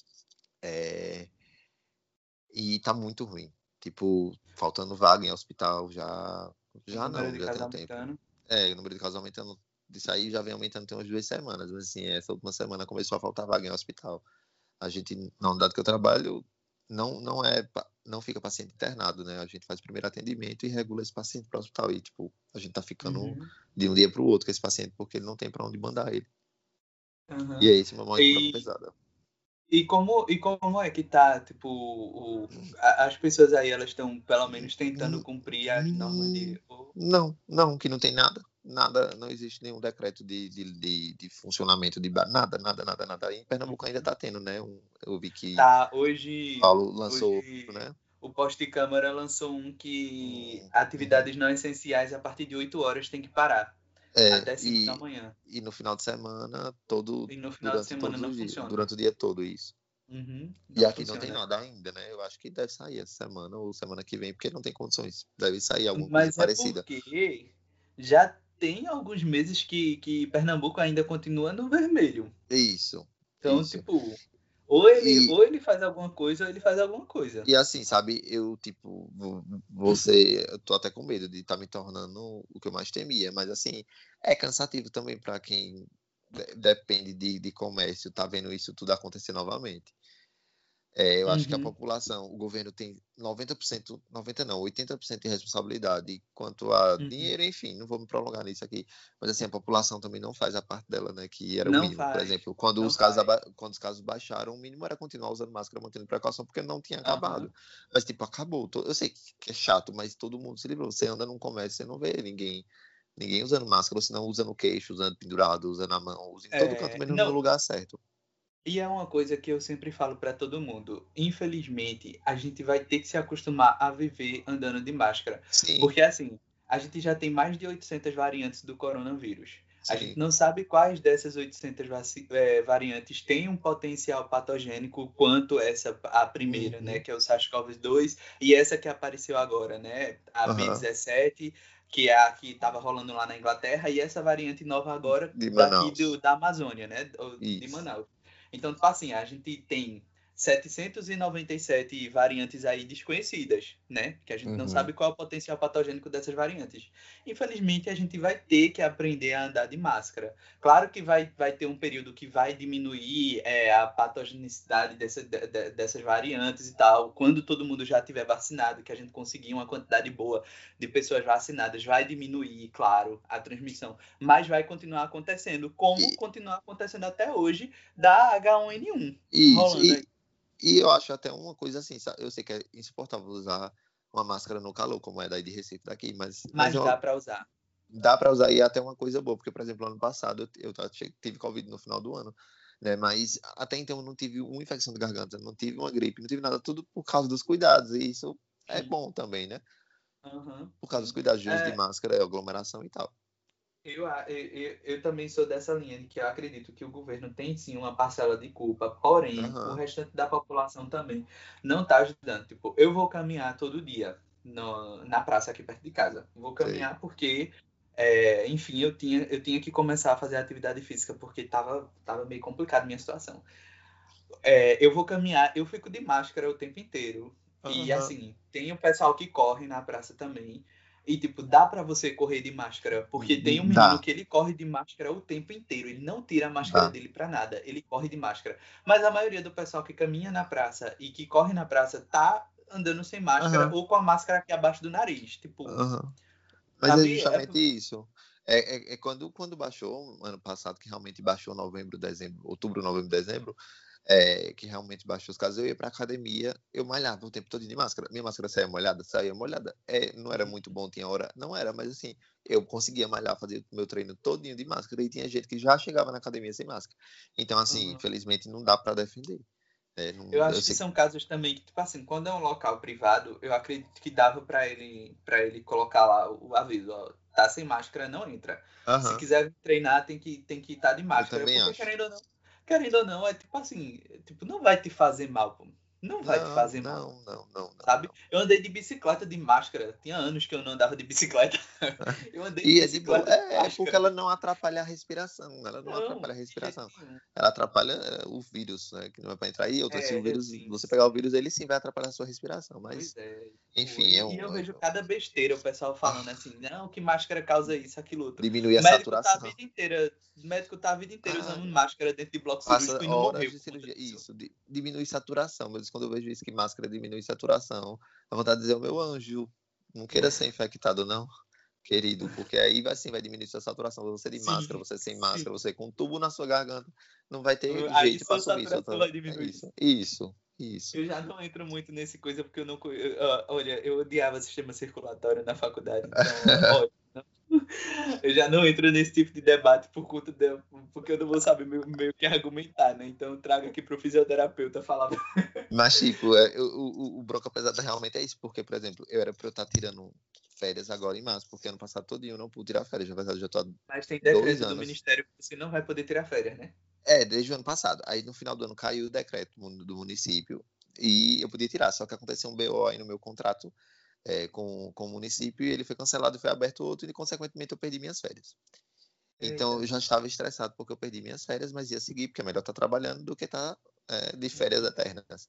E tá muito ruim. Tipo, faltando vaga em hospital, já O número de já tem casos um tempo. aumentando. O número de casos aumentando, disso aí já vem aumentando tem umas 2 semanas, mas assim, essa última semana começou a faltar vaga em hospital. A gente, na unidade que eu trabalho, não fica paciente internado, né? A gente faz o primeiro atendimento e regula esse paciente para o hospital. E, tipo, a gente tá ficando de um dia para o outro com esse paciente porque ele não tem para onde mandar ele. E aí, esse é uma problema E, pesada. como é que tá, tipo, as pessoas aí, elas estão pelo menos tentando cumprir as normas de... Não, que não tem nada. Nada, não existe nenhum decreto de funcionamento de bar. Nada. Em Pernambuco ainda tá tendo, né? Eu vi que Tá, hoje, Paulo lançou, hoje né? o Poste de Câmara lançou um que Uhum. atividades não essenciais a partir de 8 horas tem que parar, até 5 da manhã. E no final de semana, E no final de durante semana todos não os dias, funciona. durante o dia todo, isso. E Não aqui não tem funciona. nada ainda, né? Eu acho que deve sair essa semana ou semana que vem, porque não tem condições. Deve sair alguma coisa Mas é parecida. porque já tem alguns meses que Pernambuco ainda continua no vermelho. Isso, Então, isso. tipo, E, ou ele faz alguma coisa, ou ele faz alguma coisa. e assim, sabe, eu, tipo, eu tô até com medo de estar me tornando o que eu mais temia, mas assim, é cansativo também para quem depende de comércio, tá vendo isso tudo acontecer novamente. Eu acho que a população, o governo tem 90%, 90 não, 80% de responsabilidade quanto a dinheiro, enfim, não vou me prolongar nisso aqui, mas assim, a população também não faz a parte dela, né, que era o Não mínimo. Por faz. exemplo, quando Não os casos, faz. quando os casos baixaram, o mínimo era continuar usando máscara, mantendo precaução, porque não tinha Aham. acabado. Mas, tipo, acabou. Eu sei que é chato, mas todo mundo se livrou. Você anda num comércio, você não vê ninguém usando máscara, ou se não usa no queixo, usando pendurado, usando na mão, usa em todo canto, menos no Não, lugar certo. e é uma coisa que eu sempre falo para todo mundo. Infelizmente, a gente vai ter que se acostumar a viver andando de máscara. Sim, Porque, assim, a gente já tem mais de 800 variantes do coronavírus. A gente sim. não sabe quais dessas 800 variantes têm um potencial patogênico quanto essa, a primeira, né? Uhum. Que é o SARS-CoV-2, e essa que apareceu agora, né? A Aham. B17, que é a que estava rolando lá na Inglaterra, e essa variante nova agora De daqui Manaus. da Amazônia, né? De Isso. Manaus. Então, tipo assim, a gente tem 797 variantes aí desconhecidas, né? Que a gente não Uhum. sabe qual é o potencial patogênico dessas variantes. Infelizmente, a gente vai ter que aprender a andar de máscara. Claro que vai ter um período que vai diminuir a patogenicidade dessas variantes e tal. Quando todo mundo já tiver vacinado, que a gente conseguir uma quantidade boa de pessoas vacinadas, vai diminuir, claro, a transmissão. Mas vai continuar acontecendo, como E, continua acontecendo até hoje da H1N1 isso. rolando aí. E eu acho até uma coisa assim, sabe? Eu sei que é insuportável usar uma máscara no calor, como é daí de Recife daqui, mas Mas dá para usar. dá para usar e é até uma coisa boa, porque, por exemplo, ano passado tive Covid no final do ano, né? Mas até então eu não tive uma infecção de garganta, não tive uma gripe, não tive nada, tudo por causa dos cuidados, e isso é Sim. bom também, né? Uhum, Por causa dos sim. cuidados de uso de máscara, aglomeração e tal. Eu também sou dessa linha de que eu acredito que o governo tem sim uma parcela de culpa, porém o Aham, restante da população também não está ajudando. Tipo, eu vou caminhar todo dia na praça aqui perto de casa. Vou sei. caminhar porque, enfim, eu tinha que começar a fazer atividade física porque tava meio complicado a minha situação. Eu vou caminhar, eu fico de máscara o tempo inteiro. E Aham, assim, tem o pessoal que corre na praça também. E tipo, dá pra você correr de máscara, porque tem um menino dá, que ele corre de máscara o tempo inteiro. Ele não tira a máscara dá. dele pra nada, ele corre de máscara. Mas a maioria do pessoal que caminha na praça e que corre na praça tá andando sem máscara Aham, ou com a máscara aqui abaixo do nariz, tipo, aham. Mas é sabe? justamente isso. Quando baixou, ano passado, que realmente baixou novembro, dezembro, outubro, novembro, dezembro, que realmente baixou os casos, eu ia pra academia, eu malhava o tempo todo de máscara. Minha máscara saía molhada. Não era muito bom, tinha hora, não era, mas assim, eu conseguia malhar, fazer o meu treino todinho de máscara, e tinha gente que já chegava na academia sem máscara. Então, assim, Uhum. infelizmente não dá pra defender. Eu Eu acho que sei. são casos também que, tipo assim, quando é um local privado, eu acredito que dava para ele colocar lá o aviso, ó, tá sem máscara, não entra. Se Aham, quiser treinar, tem que estar de eu máscara, também porque acho. querendo ou não, é tipo assim, tipo, não vai te fazer mal, pô. Não vai te Não, fazer mal, não, não, não, não, sabe? não. Eu andei de bicicleta de máscara, tinha anos que eu não andava de bicicleta. Eu andei de E é de boa. bicicleta de É porque máscara. ela não atrapalha a respiração. Ela não Não, atrapalha a de jeito respiração. nenhum. Ela atrapalha o vírus, né? Que não é para entrar. E outra, se o vírus, Sim, você pegar o sim. vírus, ele sim vai atrapalhar a sua respiração. Pois Mas, é. Pô, enfim, e eu vejo cada besteira o pessoal falando Ah, assim, não, que máscara causa isso, aquilo, outro. diminuir O a médico tá a saturação. vida inteira, o médico tá a vida inteira Ah, usando máscara dentro de bloco passa cirúrgico e não horas morreu de por conta cirurgia. disso. Isso, diminui saturação. Mas quando eu vejo isso, que máscara diminui saturação, dá vontade de dizer, o meu anjo, não queira ser infectado, não. Querido, porque aí vai diminuir sua saturação. Você de máscara, Sim, você sem máscara, sim. você com um tubo na sua garganta, não vai ter Aí jeito para sua assumir. saturação vai É diminuir. isso, isso, isso. Eu já não entro muito nesse coisa porque eu não. Olha, eu odiava sistema circulatório na faculdade, então, olha. Eu já não entro nesse tipo de debate porque eu não vou saber meio que argumentar, né? Então eu trago aqui pro fisioterapeuta falar. Mas, tipo, o bronca pesada realmente é isso, porque, por exemplo, eu era pra eu estar tirando férias agora em março, porque ano passado todinho eu não pude tirar férias. Na verdade, eu já tô há Mas tem 2 decreto do anos. Ministério que você não vai poder tirar férias, né? Desde o ano passado. Aí no final do ano caiu o decreto do município e eu podia tirar, só que aconteceu um BO aí no meu contrato com o município e ele foi cancelado e foi aberto outro e, consequentemente, eu perdi minhas férias. Então, Eita. eu já estava estressado porque eu perdi minhas férias, mas ia seguir, porque é melhor estar trabalhando do que estar de férias eternas.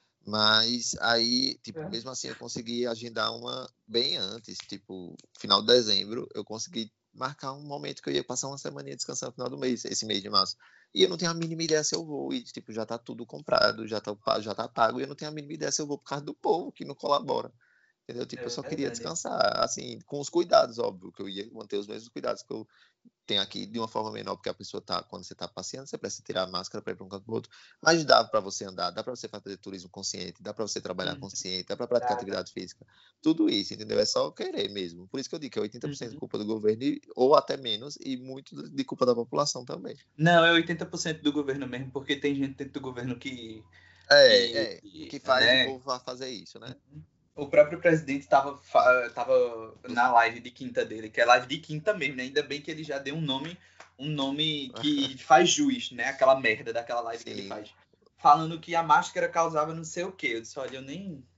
Mas aí, tipo, mesmo assim, eu consegui agendar uma bem antes, tipo, final de dezembro, eu consegui marcar um momento que eu ia passar uma semana descansando no final do mês, esse mês de março. E eu não tenho a mínima ideia se eu vou, e tipo, já tá tudo comprado, já tá pago, e eu não tenho a mínima ideia se eu vou por causa do povo que não colabora. Entendeu? Tipo, eu É só queria verdade. descansar, assim, com os cuidados, óbvio, que eu ia manter os mesmos cuidados que eu tenho aqui de uma forma menor, porque a pessoa tá, quando você tá passeando, você precisa tirar a máscara para ir para um canto pro outro, mas dá para você andar, dá para você fazer turismo consciente, dá para você trabalhar Uhum. consciente, dá para praticar Tá, tá. atividade física, tudo isso, entendeu? É só querer mesmo. Por isso que eu digo que é 80% Uhum. culpa do governo, ou até menos, e muito de culpa da população também. Não, é 80% do governo mesmo, porque tem gente dentro do governo É, que faz o né? povo a fazer isso, né? O próprio presidente tava na live de quinta dele, que é live de quinta mesmo, né? Ainda bem que ele já deu um nome que faz jus, né? Aquela merda daquela live que ele Sim, faz. Falando que a máscara causava não sei o quê. Eu disse, olha,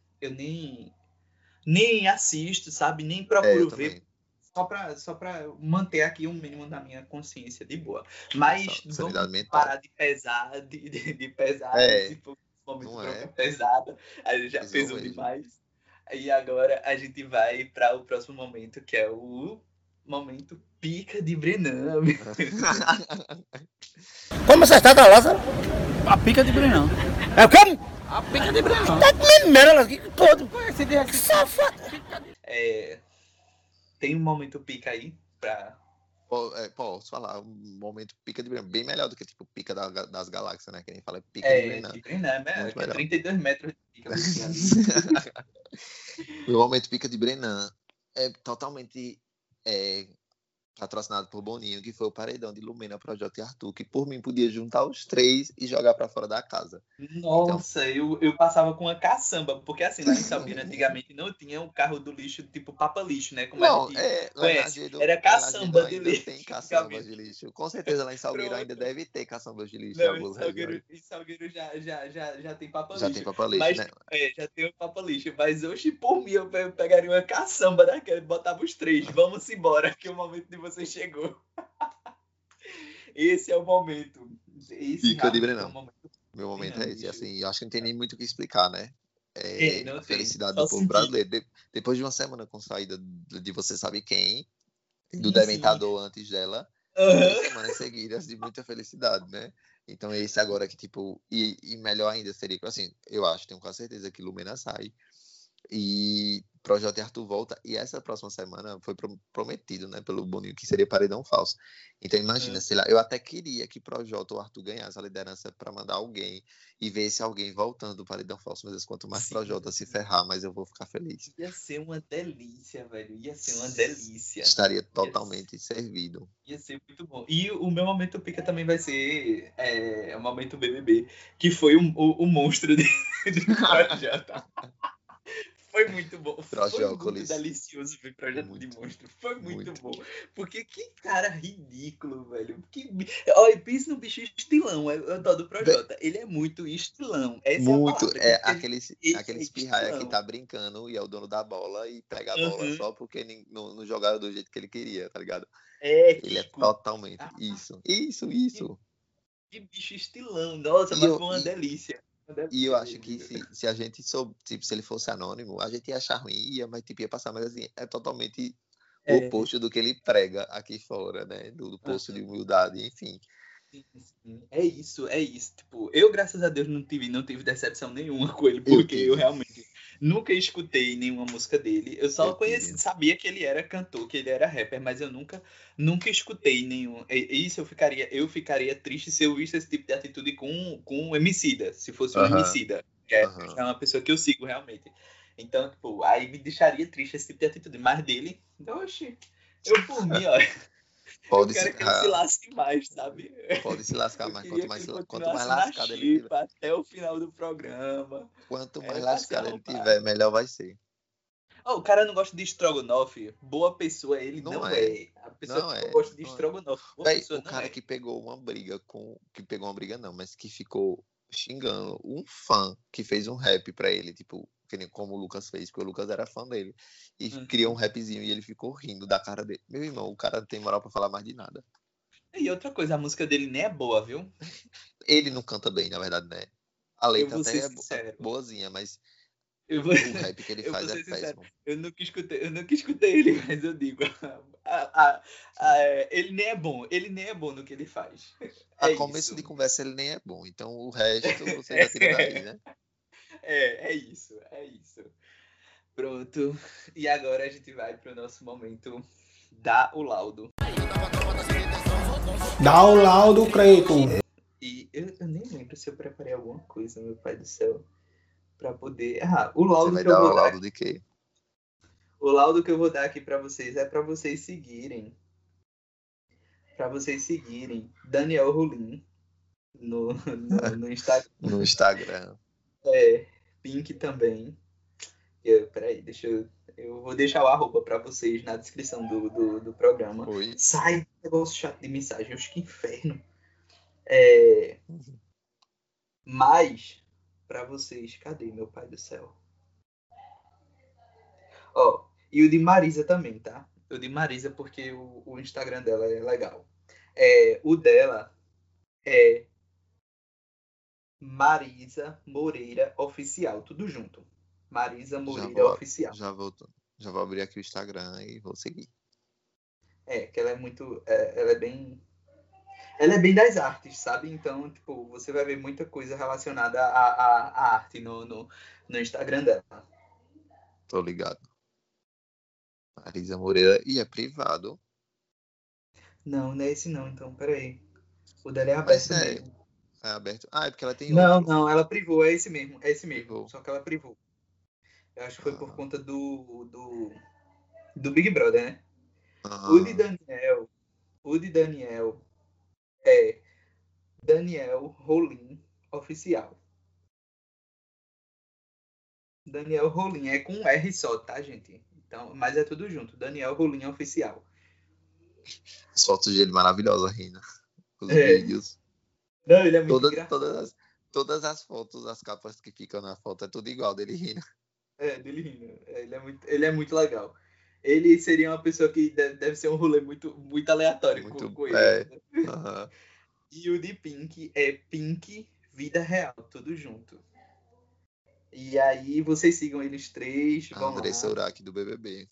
eu nem assisto, sabe? Nem eu procuro ver. também. Só pra manter aqui um mínimo da minha consciência de boa. Mas vamos Sanidade mental. parar de pesar, de pesar esse É, momento não bronca é? pesada. A gente já Isso pesou mesmo. demais. E agora a gente vai para o próximo momento, que é o momento pica de Brenan. Como você está, Lázaro? A pica de Brenão. É o quê? A pica de Brenão. Tá comendo merda, que todo. Que safado. É, tem um momento pica aí pra. Posso falar, um momento pica de Brenan, bem melhor do que tipo pica das galáxias, né? Que nem fala pica de Brenan, De Brenan, né? muito Que é melhor. 32 metros de pica, obrigado. O momento pica de Brenan é totalmente patrocinado por Boninho, que foi o paredão de Lumena, Projota e Arthur, que por mim podia juntar os três e jogar pra fora da casa. Então, Nossa, eu passava com uma caçamba, porque assim, lá em Salgueiro antigamente não tinha um carro do lixo tipo Papa Lixo, né? Como a não, gente lá em conhece. Lagedo, Era caçamba de ainda lixo tem caçambas antigamente. de lixo. Com certeza lá em Salgueiro ainda Pronto. deve ter caçambas de lixo em Não, algumas regiões. Em Salgueiro já tem Papa Já tem Lixo. Papa Lixo, Mas né? já tem o Papa Lixo. Mas hoje, por mim, eu pegaria uma caçamba daquela, botava os três. Vamos embora, que o momento de você chegou. Esse é o momento. Esse Pica de realmente é o Brenan. momento. Meu momento Não, é esse. bicho. Assim, eu acho que não tem nem muito o que explicar, né? Não A tem. felicidade do Só povo sentir. brasileiro. Depois de uma semana com saída de você sabe quem, do Sim, sim. Dementador antes dela, 3 Aham. semanas seguidas de muita felicidade, né? Então esse agora que, tipo, e melhor ainda seria, assim, eu acho, tenho quase certeza que Lumena sai. E Projota e Arthur volta. E essa próxima semana foi prometido, né, pelo Boninho, que seria paredão falso. Então imagina, sei lá, eu até queria que Projota ou Arthur ganhasse a liderança para mandar alguém e ver esse alguém voltando do paredão falso. Mas quanto mais Sim. Projota se ferrar, mais eu vou ficar feliz. Ia ser uma delícia, velho. Ia ser uma delícia. Estaria totalmente servido. Ia ser muito bom. E o meu momento pica também vai ser o momento BBB, que foi o monstro de Projota. Foi muito bom. Foi muito Projócolis. delicioso ver Projeto de Muito. Monstro. Foi muito Muito. bom. Porque que cara ridículo, velho. Olha, pensa no bicho estilão. Eu dó do Projota. Ele é muito estilão. Essa Muito. é a palavra. Aquele espirraia que tá brincando e é o dono da bola e pega a bola só porque não jogaram do jeito que ele queria, tá ligado? Ele é totalmente. Isso. Que bicho estilão. Nossa, mas foi uma delícia. E eu acho que se a gente soube, tipo, se ele fosse anônimo, a gente ia achar ruim, mas tipo, ia passar, mas assim, é totalmente o oposto do que ele prega aqui fora, né? Do posto de humildade, enfim. Sim. É isso. Tipo, eu, graças a Deus, não tive decepção nenhuma com ele, porque eu realmente nunca escutei nenhuma música dele. Eu só sabia que ele era cantor, que ele era rapper, mas eu nunca escutei nenhum. Isso eu ficaria triste se eu visse esse tipo de atitude com o Emicida, se fosse um Emicida, que é uma pessoa que eu sigo realmente. Então, tipo, aí me deixaria triste esse tipo de atitude, mas dele, oxi, eu por mim, olha. Eu quero que ele se lasque mais, sabe? Pode se lascar mais. Quanto mais lascado ele tiver. Até o final do programa. Quanto mais lascado ele tiver, melhor vai ser. O cara não gosta de estrogonofe. Boa pessoa ele não é. A pessoa que não gosta de estrogonofe. O cara que pegou uma briga que pegou uma briga não, mas que ficou xingando um fã que fez um rap pra ele, tipo, como o Lucas fez, porque o Lucas era fã dele. E criou um rapzinho e ele ficou rindo da cara dele. Meu irmão, o cara não tem moral pra falar mais de nada. E outra coisa, a música dele nem é boa, viu? Ele não canta bem, na verdade, né? A letra até é boazinha, mas o rap que ele faz é péssimo. Eu nunca escutei ele, mas eu digo, ele nem é bom no que ele faz. A começo de conversa ele nem é bom, então o resto você já tira daí, né? É isso. Pronto. E agora a gente vai pro nosso momento Dá o Laudo. Dá o laudo, Creito. E eu nem lembro se eu preparei alguma coisa, meu pai do céu, pra poder... o laudo você vai que eu dar vou o laudo de quê? O laudo que eu vou dar aqui pra vocês é pra vocês seguirem. Daniel Rolim no Instagram. No Instagram. Pink também. Peraí, eu vou deixar o arroba pra vocês na descrição do programa. Oi. Sai, negócio chato de mensagem. Oxe, que inferno. Mas, pra vocês, cadê meu pai do céu? E o de Marisa também, tá? O de Marisa, porque o Instagram dela é legal. O dela é Marisa Moreira Oficial, tudo junto. Marisa Moreira Oficial. Já vou abrir aqui o Instagram e vou seguir. Que ela é muito... ela é bem das artes, sabe? Então, tipo, você vai ver muita coisa relacionada à arte no Instagram dela. Tô ligado. Marisa Moreira. E é privado? Não é esse não, então, peraí. O dela é aberto mesmo. É aberto. É porque ela tem outro. Não, ela privou, é esse mesmo. Privou. Só que ela privou. Eu acho que foi por conta do Big Brother, né? O de Daniel é Daniel Rolim Oficial. Daniel Rolim é com um R só, tá, gente? Então, mas é tudo junto. Daniel Rolim Oficial. As fotos dele maravilhosas, Rina. Os vídeos. Não, ele é muito engraçado. Todas as fotos, as capas que ficam na foto, é tudo igual dele rindo. Dele rindo. Ele é muito legal. Ele seria uma pessoa que deve ser um rolê muito, muito aleatório com ele. E o de Pink é Pink Vida Real, tudo junto. E aí vocês sigam eles três. Andressa Urach do BBB.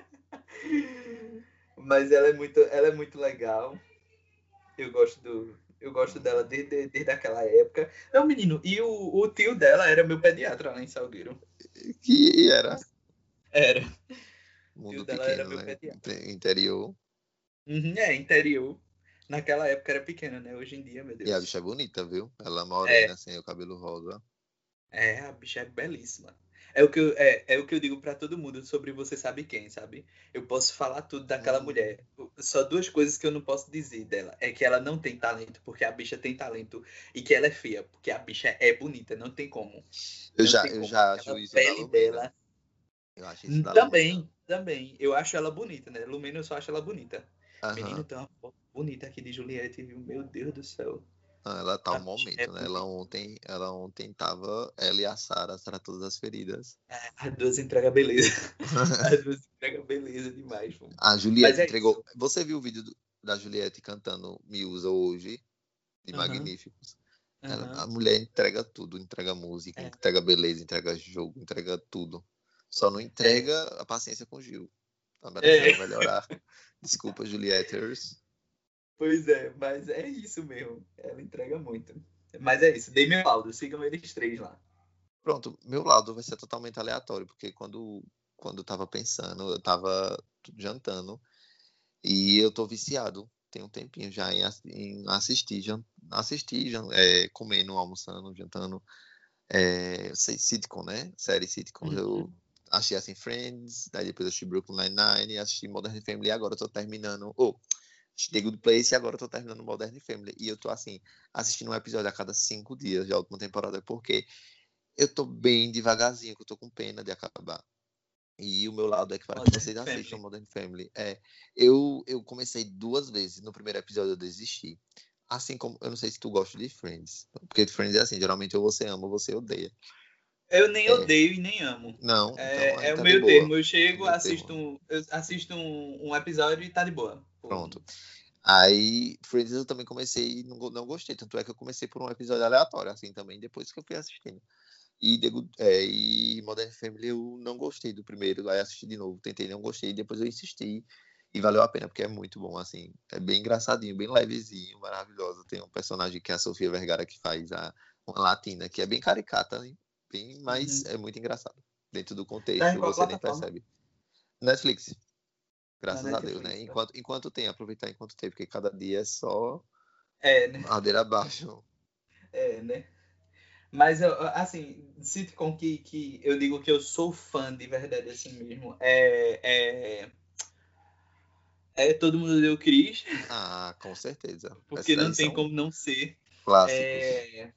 Mas ela é muito legal. Eu gosto Eu gosto dela desde aquela época. Não, menino, e o tio dela era meu pediatra lá em Salgueiro. Que era Era. O tio mundo dela era pequeno, meu né? pediatra. Interior. Uhum, interior. Naquela época era pequena, né? Hoje em dia, meu E a Deus. bicha é bonita, viu? Ela É, morena, assim, o cabelo rosa. a bicha é belíssima. É o que eu digo pra todo mundo sobre Você Sabe Quem, sabe? Eu posso falar tudo daquela Hum. mulher. Só duas coisas que eu não posso dizer dela. É que ela não tem talento, porque a bicha tem talento. E que ela é feia, porque a bicha é bonita. Não tem como. Eu Não já, tem eu como. já acho Aquela isso da pele Lumena. dela. Eu acho isso da Lumena. Também. Eu acho ela bonita, né? Lumena eu só acho ela bonita. Menino, Aham. tem uma foto bonita aqui de Juliette, viu? Meu Deus do céu. Ah, ela tá A um bicha é momento, né? bonita. Ela ontem tava, ela e a Sara todas as feridas. As duas entregam beleza. As duas entregam beleza demais, pô. A Mas Juliette é entregou. isso. Você viu o vídeo da Juliette cantando Me Usa hoje, de Aham, Magníficos? A aham. mulher entrega tudo, entrega música, É, entrega beleza, entrega jogo, entrega tudo. Só não é, entrega a paciência com o Gil. Tá é. merecendo melhorar. Desculpa, Julietters. Pois é, mas é isso mesmo. Ela entrega muito. Mas é isso. Dei meu laudo. Sigam eles três lá. Pronto, meu lado vai ser totalmente aleatório, porque quando eu tava pensando, eu tava jantando e eu tô viciado. Tem um tempinho já em assistir, comendo, almoçando, jantando, sitcom, né? Série sitcom. Eu Uhum. achei assim Friends, daí depois eu assisti Brooklyn Nine-Nine, assisti Modern Family e agora eu tô terminando. Assisti The Good Place e agora eu tô terminando Modern Family. E eu tô assim, assistindo um episódio a cada 5 dias da última temporada, porque eu tô bem devagarzinho, que eu tô com pena de acabar. E o meu lado é que para que Modern vocês assistam Family. Modern Family. Eu comecei 2 vezes. No primeiro episódio eu desisti. Assim como, eu não sei se tu gosta de Friends. Porque Friends é assim, geralmente ou você ama ou você odeia. Eu nem É, odeio e nem amo. não, então aí É o tá de meio boa. termo. Eu É chego, meio termo. assisto um episódio e tá de boa. Pô, Pronto. Aí, Friends eu também comecei e não gostei. Tanto é que eu comecei por um episódio aleatório, assim, também, depois que eu fui assistindo. E Modern Family eu não gostei do primeiro, aí assisti de novo, tentei, não gostei, depois eu insisti e valeu a pena, porque é muito bom, assim, é bem engraçadinho, bem levezinho, maravilhoso. Tem um personagem que é a Sofia Vergara que faz uma latina, que é bem caricata, hein? Mas uhum. é muito engraçado. Dentro do Tá em contexto, qual você nem plataforma? percebe. Netflix, Na graças a Deus, né? Netflix, tá? Enquanto tem, aproveitar enquanto tem, porque cada dia é só Né? ladeira abaixo. Né? Mas, assim, sitcom que eu digo que eu sou fã de verdade, assim mesmo, é Todo Mundo Deu Cris, Ah, com certeza. porque Esses não aí tem são como não ser. clássicos. É,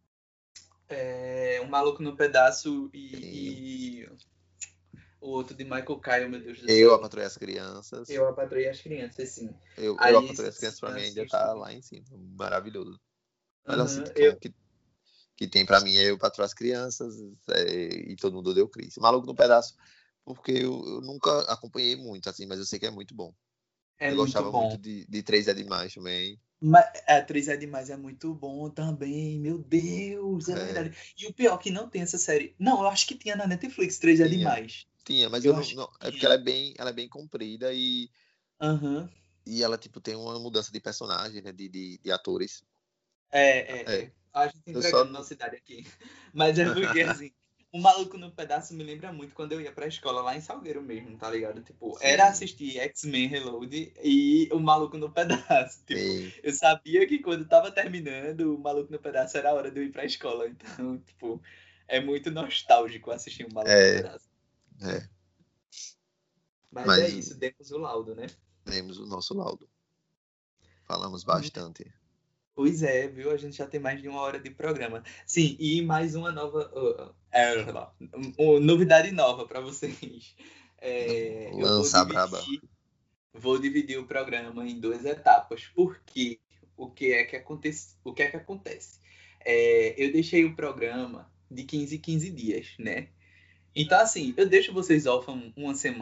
Um Maluco no Pedaço Sim. e o outro de Michael Caine, meu Deus do Eu, a céu. Patroa e as Crianças. Eu, a Patroa e as Crianças, sim. Eu, a Aí, Patroa e as Crianças, pra eu mim, ainda assisto. tá lá em cima. Maravilhoso. O melhor Aham, eu, sitcom que tem pra mim é Eu, Patroa e as Crianças e Todo Mundo Deu Cris. Maluco no Pedaço, porque eu nunca acompanhei muito, assim, mas eu sei que é muito bom. é Eu muito gostava muito bom. de Três é Demais também. Mas a atriz é demais, é muito bom também. Meu Deus, é É, verdade. E o pior é que não tem essa série. Não, eu acho que tinha na Netflix, 3 é tinha, demais. tinha, mas eu Eu não, acho que é porque tinha. ela é bem comprida Aham. e ela, tipo, tem uma mudança de personagem, né, de atores. É, A gente eu só entregando não... nossa idade aqui. Mas é porque, assim, o Maluco no Pedaço me lembra muito quando eu ia pra escola lá em Salgueiro mesmo, tá ligado? Tipo, era Sim, assistir X-Men Reload e o Maluco no Pedaço. Tipo, sim, eu sabia que quando tava terminando, o Maluco no Pedaço era a hora de eu ir pra escola. Então, tipo, é muito nostálgico assistir o Maluco no é, Pedaço. é. Mas é Mas isso, demos o laudo, né? temos o nosso laudo. Falamos bastante. Pois é, viu? A gente já tem mais de 1 hora de programa. Sim, e mais uma nova. Novidade nova para vocês. Eu Lança a braba. vou dividir o programa em 2 etapas. Porque o que é que acontece? Eu deixei o programa de 15 em 15 dias, né? Então, assim, eu deixo vocês órfãos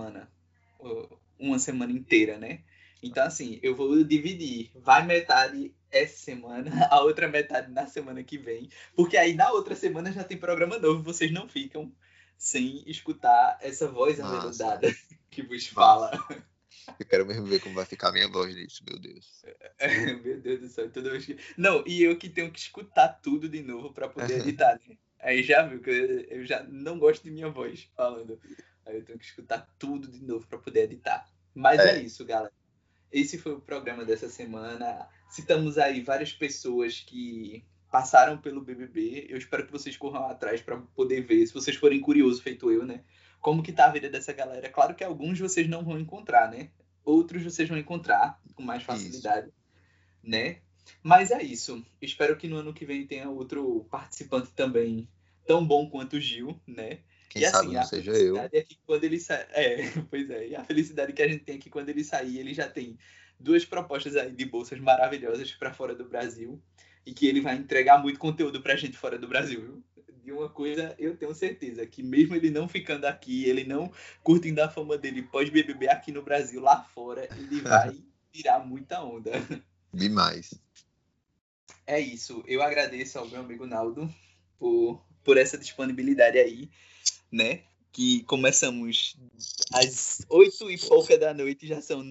uma semana inteira, né? Então, assim, eu vou dividir. Vai metade essa semana, a outra metade na semana que vem. Porque aí na outra semana já tem programa novo. Vocês não ficam sem escutar essa voz Massa, aveludada que vos fala. massa. Eu quero mesmo ver como vai ficar a minha voz nisso, meu Deus. Meu Deus do céu, toda vez que... Não, e eu que tenho que escutar tudo de novo pra poder editar, né? Aí já viu que eu já não gosto de minha voz falando. Aí eu tenho que escutar tudo de novo pra poder editar. Mas é isso, galera. Esse foi o programa dessa semana. Citamos aí várias pessoas que passaram pelo BBB. Eu espero que vocês corram atrás para poder ver, se vocês forem curiosos, feito eu, né? Como que tá a vida dessa galera. Claro que alguns vocês não vão encontrar, né? Outros vocês vão encontrar com mais facilidade, né? Mas é isso. Espero que no ano que vem tenha outro participante também tão bom quanto o Gil, né? Quem sabe não seja eu. É que quando ele pois é. E a felicidade que a gente tem é que quando ele sair, ele já tem 2 propostas aí de bolsas maravilhosas para fora do Brasil e que ele vai entregar muito conteúdo pra gente fora do Brasil, viu? De uma coisa eu tenho certeza, que mesmo ele não ficando aqui, ele não curtindo a fama dele pós-BBB aqui no Brasil, lá fora, ele vai tirar muita onda. Demais. É isso. Eu agradeço ao meu amigo Naldo por essa disponibilidade aí, né? Que começamos às 8 e pouca da noite, já são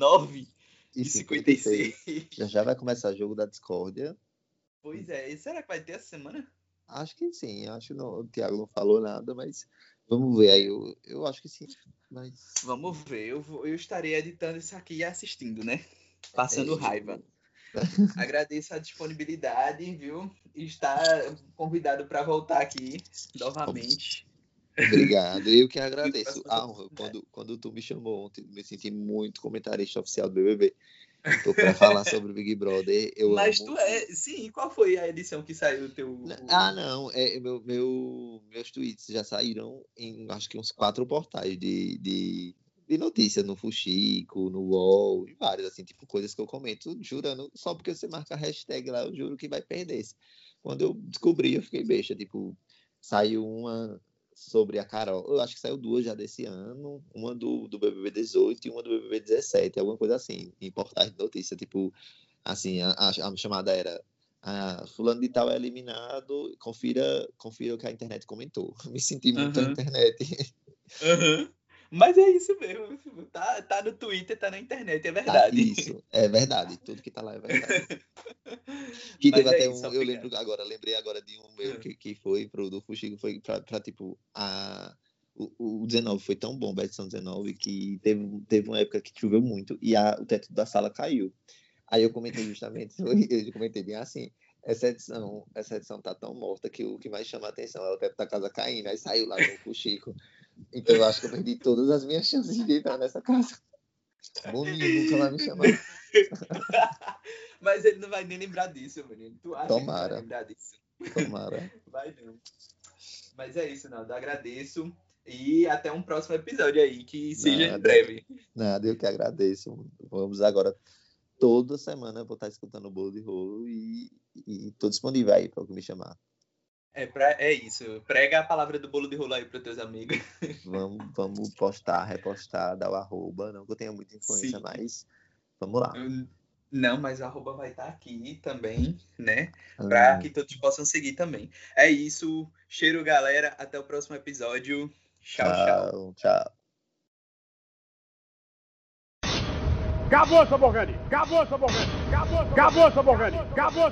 9h56. Já vai começar o jogo da discórdia. Pois é. E será que vai ter essa semana? Acho que sim. Acho que o Thiago não falou nada, mas vamos ver aí. Eu acho que sim. Mas... Vamos ver. Eu estarei editando isso aqui e assistindo, né? Passando raiva. Agradeço a disponibilidade, viu? E está convidado para voltar aqui novamente. Obrigado. Eu que agradeço. Quando tu me chamou ontem, me senti muito comentarista oficial do BBB. Tô para falar sobre o Big Brother. Mas tu é... Sim, qual foi a edição que saiu o teu... Não. Meus tweets já saíram em, acho que uns 4 portais de notícia, no Fuxico, no UOL, e vários, assim, tipo, coisas que eu comento, jurando, só porque você marca a hashtag lá, eu juro que vai perder. Quando eu descobri, eu fiquei besta, tipo, saiu uma sobre a Carol, eu acho que saiu 2 já desse ano, uma do BBB 18 e uma do BBB 17, alguma coisa assim, em portais de notícia, tipo, assim, a chamada era, fulano de tal é eliminado, confira o que a internet comentou. Me senti muito na internet. Mas é isso mesmo. Tá no Twitter, tá na internet, é verdade. Isso, é verdade. Tudo que tá lá é verdade. Que teve até eu lembrei agora de um meu que foi do Fuxico, foi pra tipo, o 19 foi tão bom, a edição 19, que teve uma época que choveu muito e o teto da sala caiu. Aí eu comentei justamente, bem assim, essa edição tá tão morta que o que mais chama a atenção é o teto da casa caindo, aí saiu lá no Fuxico. Então eu acho que eu perdi todas as minhas chances de entrar nessa casa. Boninho nunca vai me chamar. Mas ele não vai nem lembrar disso, menino. Tu acha Tomara. que vai lembrar disso? Tomara. Vai não. Mas é isso, Naldo. Agradeço. E até um próximo episódio aí, que seja em breve. Nada, eu que agradeço. Vamos agora, toda semana, eu vou estar escutando o Bolo de Rolo e tô disponível aí para me chamar. É isso. Prega a palavra do bolo de rolo aí para teus amigos. Vamos postar, repostar, dar o arroba. Não que eu tenha muita influência, mas vamos lá. Não, mas o arroba vai estar aqui também, né? Para que todos possam seguir também. É isso. Cheiro, galera. Até o próximo episódio. Tchau. Acabou essa porcaria.